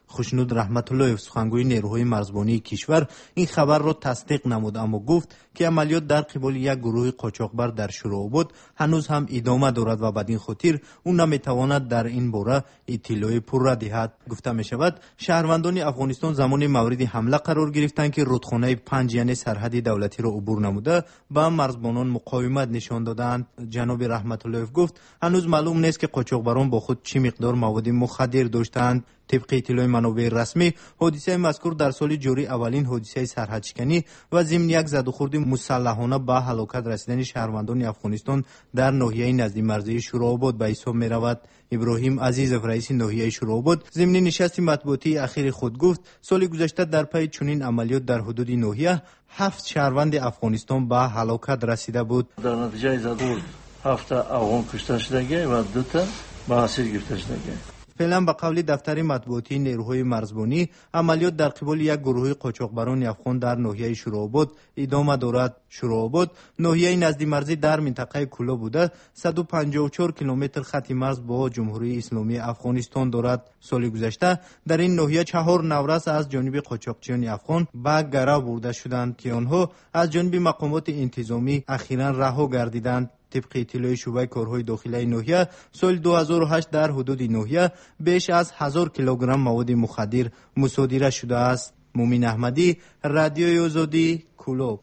Speaker 26: خوشنود رحمت الله سخنگوی نیروهای مرزبانی کشور این خبر را تصدیق نمود، اما گفت که عملیات در قبال یک گروه قاچاقبر در شوراباد هنوز هم ادامه دارد و بدین خاطر او نمیتواند در این باره اطلاع پوره دهد. گفته می شود شهروندان افغانستان زمان مورد حمله قرار گرفتند که رودخانه پنج یعنی سرحد دولتی را عبور نموده به مرزبانان مقاومت نشان دادند. جناب رحمت الله گفت هنوز معلوم نیست که قاچاقبران با خود چه مقدار مواد مخدر داشتند. طبق اطلاع منابع رسمی حادثه مذکور در سال جاری اولین حادثه سرحدشکنی و ضمن یک زدوخورد مسلحانه به هلاکت رسیدن شهروندان افغانستان در ناحیه نزدیک مرزی شوراباد به حساب می رود. ابراهیم عزیزов رئیس ناحیه شوراباد ضمن نشست مطبوعاتی اخیر خود گفت سال گذشته در پی چنین عملیات در حدود ناحیه هفت شهروند افغانستان به هلاکت رسیده بود.
Speaker 5: در نتیجه زدخورد هفت افغان کشته شدگی و دو تا به اسیر گرفته شدگی.
Speaker 26: فعلا به قول دفتر مطبوعاتی نیروهای مرزبانی عملیات در قبال یک گروه قاچاقبران افغان در ناحیه شوراباد ادامه دارد. شوراباد ناحیه نزدیک مرزی در منطقه کولا بوده صد و پنجاه و چهار کیلومتر خط مرز با جمهوری اسلامی افغانستان دارد. سال گذشته در این ناحیه چهار نورس از جانب قاچاقچیان افغان به گرو برده شدند که آنها از جانب مقامات انتظامی اخیراً رها گردیدند. طبق اطلاع شعبه کارهای داخلی ناحیه سال دو هزار و هشت در حدود ناحیه بیش از هزار کیلوگرم مواد مخدر مصادره شده است. مومین احمدی، رادیوی آزادی، کلوب.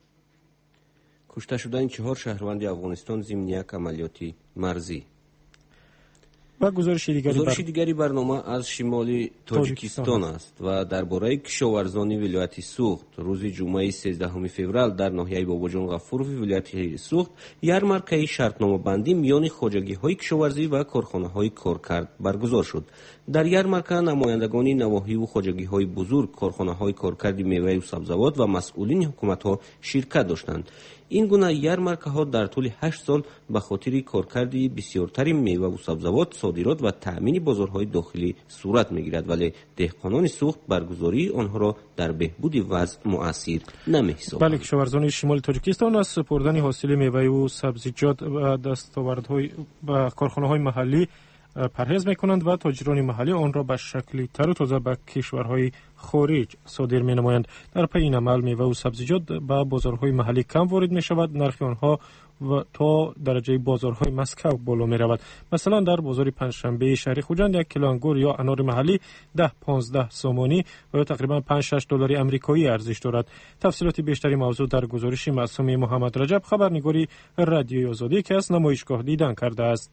Speaker 3: کشته شدن چهار شهروند افغانستان ضمن یک عملیات مرزی.
Speaker 2: و گزارش دیگری,
Speaker 3: گزارش دیگری برنامه از شمال تاجیکستان است و درباره کشاورزان ولایت سوخت. روز جمعه سیزدهم فوریه در ناحیه باباجان غفورov ولایت سوخت یارمارکه شرطنامه بندی میان خواجگی های کشاورزی و کارخانه های کارکرد برگزار شد. در یارمارکه نمایندگان نواحی و خواجگی های بزرگ، کارخانه های کارکرد میوه و سبزیجات و مسئولین حکومت ها شرکت داشتند. این گونه یارمارکه ها در طول هشت سال به خاطر کارکردی بسیارتر میوه و سبزیجات، صادرات و تأمین بازارهای داخلی صورت میگیرد، ولی دهقانان سوخت برگزاری آنها را در بهبود وضع مؤثر نمی‌حسابند.
Speaker 2: بله، کشاورزان شمال تاجیکستان از سپردن حاصل میوه و سبزیجات و دستاوردهای به کارخانه‌های محلی پرهیز میکنند و تاجران محلی آن را به شکلی تر و تازه به کشورهای خارج صادر می نمایند. در پی این عمل میوه و سبزیجات به بازارهای محلی کم وارد می شود، نرخ آنها و تا درجه بازارهای مسکو بالا می رود. مثلا در بازار پنجشنبه شهر خوجند یک کیلو انگور یا انار محلی ده پانزده سامانی و یا تقریبا پنج شش دلار آمریکایی ارزش دارد. تفصیلات بیشتری موضوع در گزارش معصوم محمد رجب، خبرنگاری رادیوی آزادی که از نمایشگاه دیدن کرده است.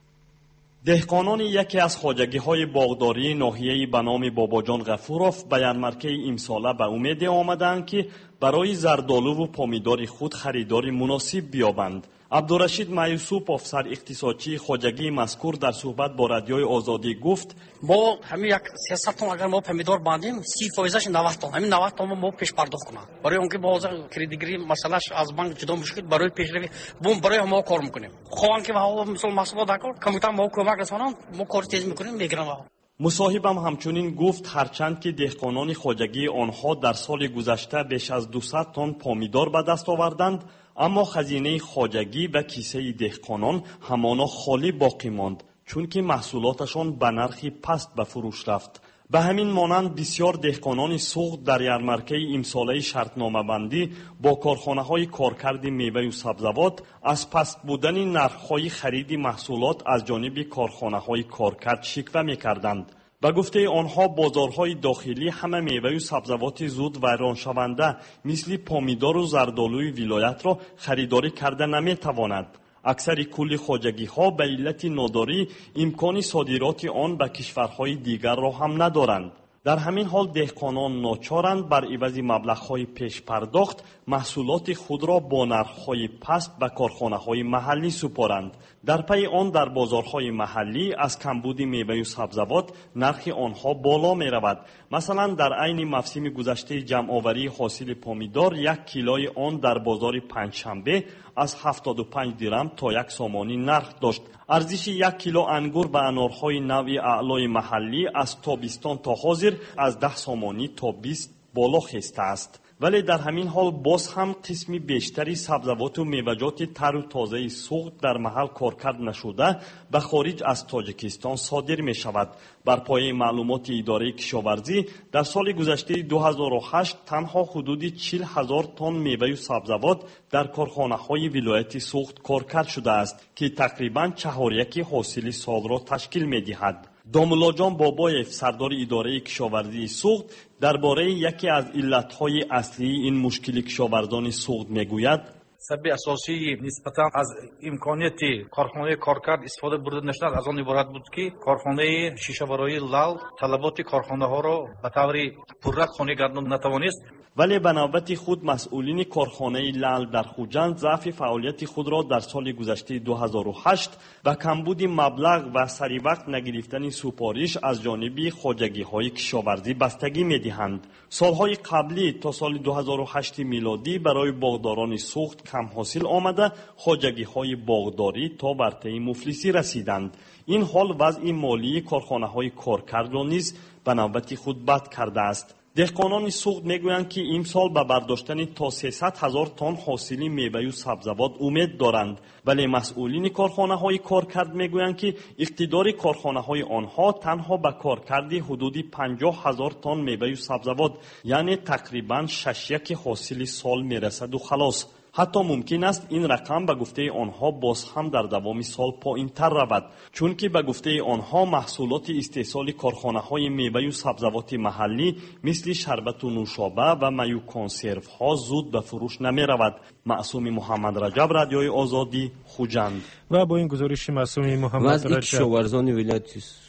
Speaker 10: دهقانان یکی از خواجگی های باغداری ناحیه به نام باباجان غفورov به یارمارکه امساله به امید آمدند که برای زردآلو و پامیدار خود خریدار مناسب بیابند. عبدالرشید مایوسوف، افسر اقتصادی خواجگی مذکور، در صحبت با رادیوی آزادی گفت
Speaker 13: با همین یک سیاست اگر ما پامیدار باندیم سی فایزش نود تا همین نود تا ما پیش پرداخت کنیم برای اونکه با کردیگری مسئلهش از بانک جدا مشکل برای پیشروی بوم برای ما کار میکنیم. خوان که ما مثلا محصولات دکار کمیته ما کمک رسانم ما کار تیز میکنیم میگیرن.
Speaker 10: مصاحبم همچنین گفت هرچند که دهقانان خواجگی آنها در سال گذشته بیش از دویست تن پامیدار به دست آوردند، اما خزینه خواجگی و کیسه دهقانان همانا خالی باقی ماند، چون که محصولاتشان به نرخی پست به فروش رفت. به همین مانند بسیار دهقانان سوخت در یارمارکه امساله شرطنامه بندی با کارخانه های کارکرد میوه و سبزیجات از پست بودن نرخ‌های خرید محصولات از جانب کارخانه های کارکرد شکوه می‌کردند. به گفته آنها بازارهای داخلی همه میوه و سبزیجات زود ویران شونده مثل پامیدار و زردآلوی ولایت را خریداری کرده نمی‌تواند. اکثر کل خواجگی ها به علت ناداری امکان صادرات آن به کشورهای دیگر را هم ندارند. در همین حال دهقانان ناچارند بر عوض مبلغ‌های پیش پرداخت محصولات خود را با نرخ‌های پست به کارخانه‌های محلی سپارند. در پی آن در بازارهای محلی از کمبود میوه و سبزیجات نرخ آنها بالا می‌رود. مثلا در عین موسم گذشته جمع‌آوری حاصل پامیدار یک کیلوی آن در بازار پنجشنبه از هفتاد و پنج درم تا یک سامانی نرخ داشت. ارزش یک کیلو انگور و انارهای نوع اعلای محلی از تابستان تا حاضر از ده سامانی تا بیست بالا خسته است. ولی در همین حال باز هم قسمی بیشتری سبزوات و میوه‌جات تر و تازه سوخت در محل کارکرد نشده به خارج از تاجیکستان صادر می شود. بر پایه معلومات اداره کشاورزی در سال گذشته دو هزار و هشت تنها حدود چهل هزار تن میوه و سبزوات در کارخانه های ولایت سوخت کارکرد شده است که تقریباً چهار یک حاصل سال را تشکیل می دهد. دامولا جان بابایف سردار اداره کشاورزی سوخت درباره یکی از علتهای اصلی این مشکل کشاورزان سوخت میگوید:
Speaker 14: سبب اساسی نسبتا از امکانیت کارخانه کارکرد استفاده برده نشدن از آن عبارت بود که کارخانه شیشه‌ورایی لال طلبات کارخانه ها را به طور پررنگ خانه گرداند نتوانست.
Speaker 10: ولی به نوبت خود مسئولین کارخانه لال در خوجند ضعف فعالیت خود را در سال گذشته دو هزار و هشت و کمبود مبلغ و سری وقت نگرفتن سفارش از جانب خواجگی‌های کشاورزی بستگی می‌دهند. سالهای قبلی تا سال دو هزار و هشت میلادی برای باغداران سوخت کم حاصل آمده خواجگی‌های باغداری تا ورطه مفلسی رسیدند. این حال وضع مالی کارخانه‌های کارکرد را نیز به نوبت خود بد کرده است. دهقانان سوخت میگویند که امسال به برداشتن تا سیصد هزار تن حاصل میوه و سبزوات امید دارند، ولی مسئولین کارخانه های کارکرد میگویند که اقتدار کارخانه های آنها تنها به کارکرد حدود پنجاه هزار تن میوه و سبزوات یعنی تقریبا شش یک حاصل سال میرسد و خلاص. حتی ممکن است این رقم به گفته آنها باز هم در دوام سال پایین تر رود، چون که به گفته آنها محصولات استحصال کارخانه های میوه و سبزوات محلی مثل شربت و نوشابه و میو کنسرو ها زود به فروش نمی رود. معصوم محمد رجب، رادیوی آزادی، خوجند.
Speaker 2: و با این گزارش معصوم محمد رجب
Speaker 3: کشاورزان ولایت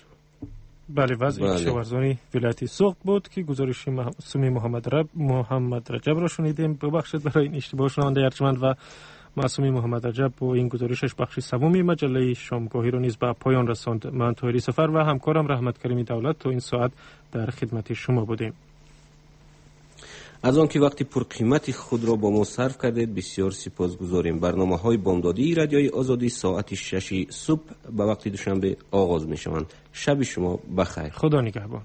Speaker 2: بله وضع بله. کشاورزانی ولایت سوخت بود که گزارش معصوم محمد رب محمد رجب را شنیدیم. ببخشید برای این اشتباه شنونده ارجمند. و معصوم محمد رجب با این گزارشش بخش سوم مجله شامگاهی را نیز به پایان رساند. من طاهری سفر و همکارم رحمت کریمی دولت تا این ساعت در خدمت شما بودیم.
Speaker 3: از آن که وقتی پرقیمت خود را با ما صرف کردید بسیار سپاسگزاریم. برنامه های بامدادی رادیوی آزادی ساعت شش صبح به وقت دوشنبه آغاز می شوند. شب شما بخیر.
Speaker 2: خدا نگهبان.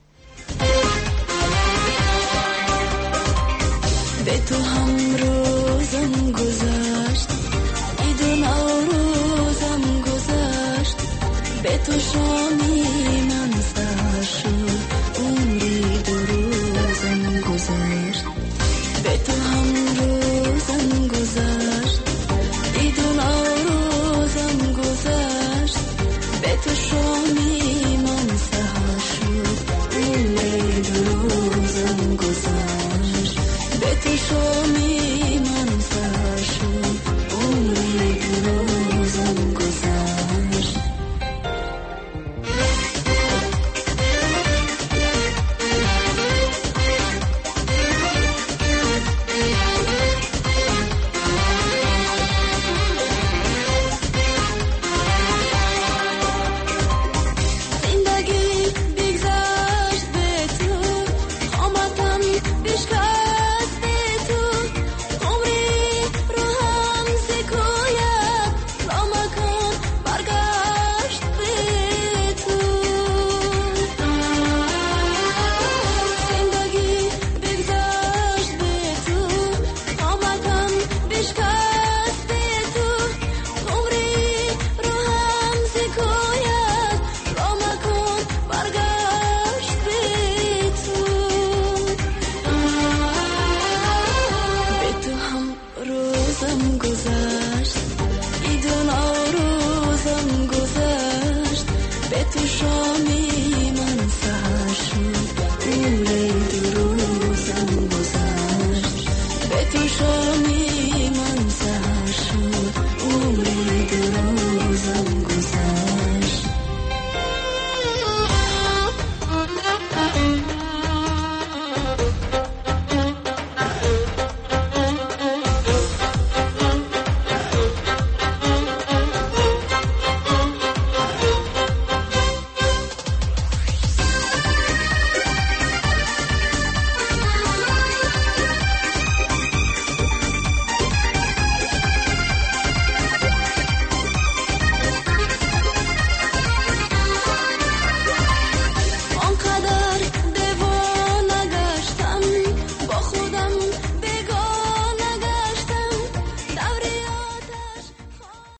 Speaker 16: به تو هم روزم گذشت، عید و نوروزم گذشت، به تو شامی من سر شد، عمری دو روزم گذشت. به تو هم روزم گذشت، عید و نوروزم گذشت، به تو شامی من سر شد، عمری دو روزم گذشت. به تو شامی من سر شد، عمری دو روزم گذشت. تو شو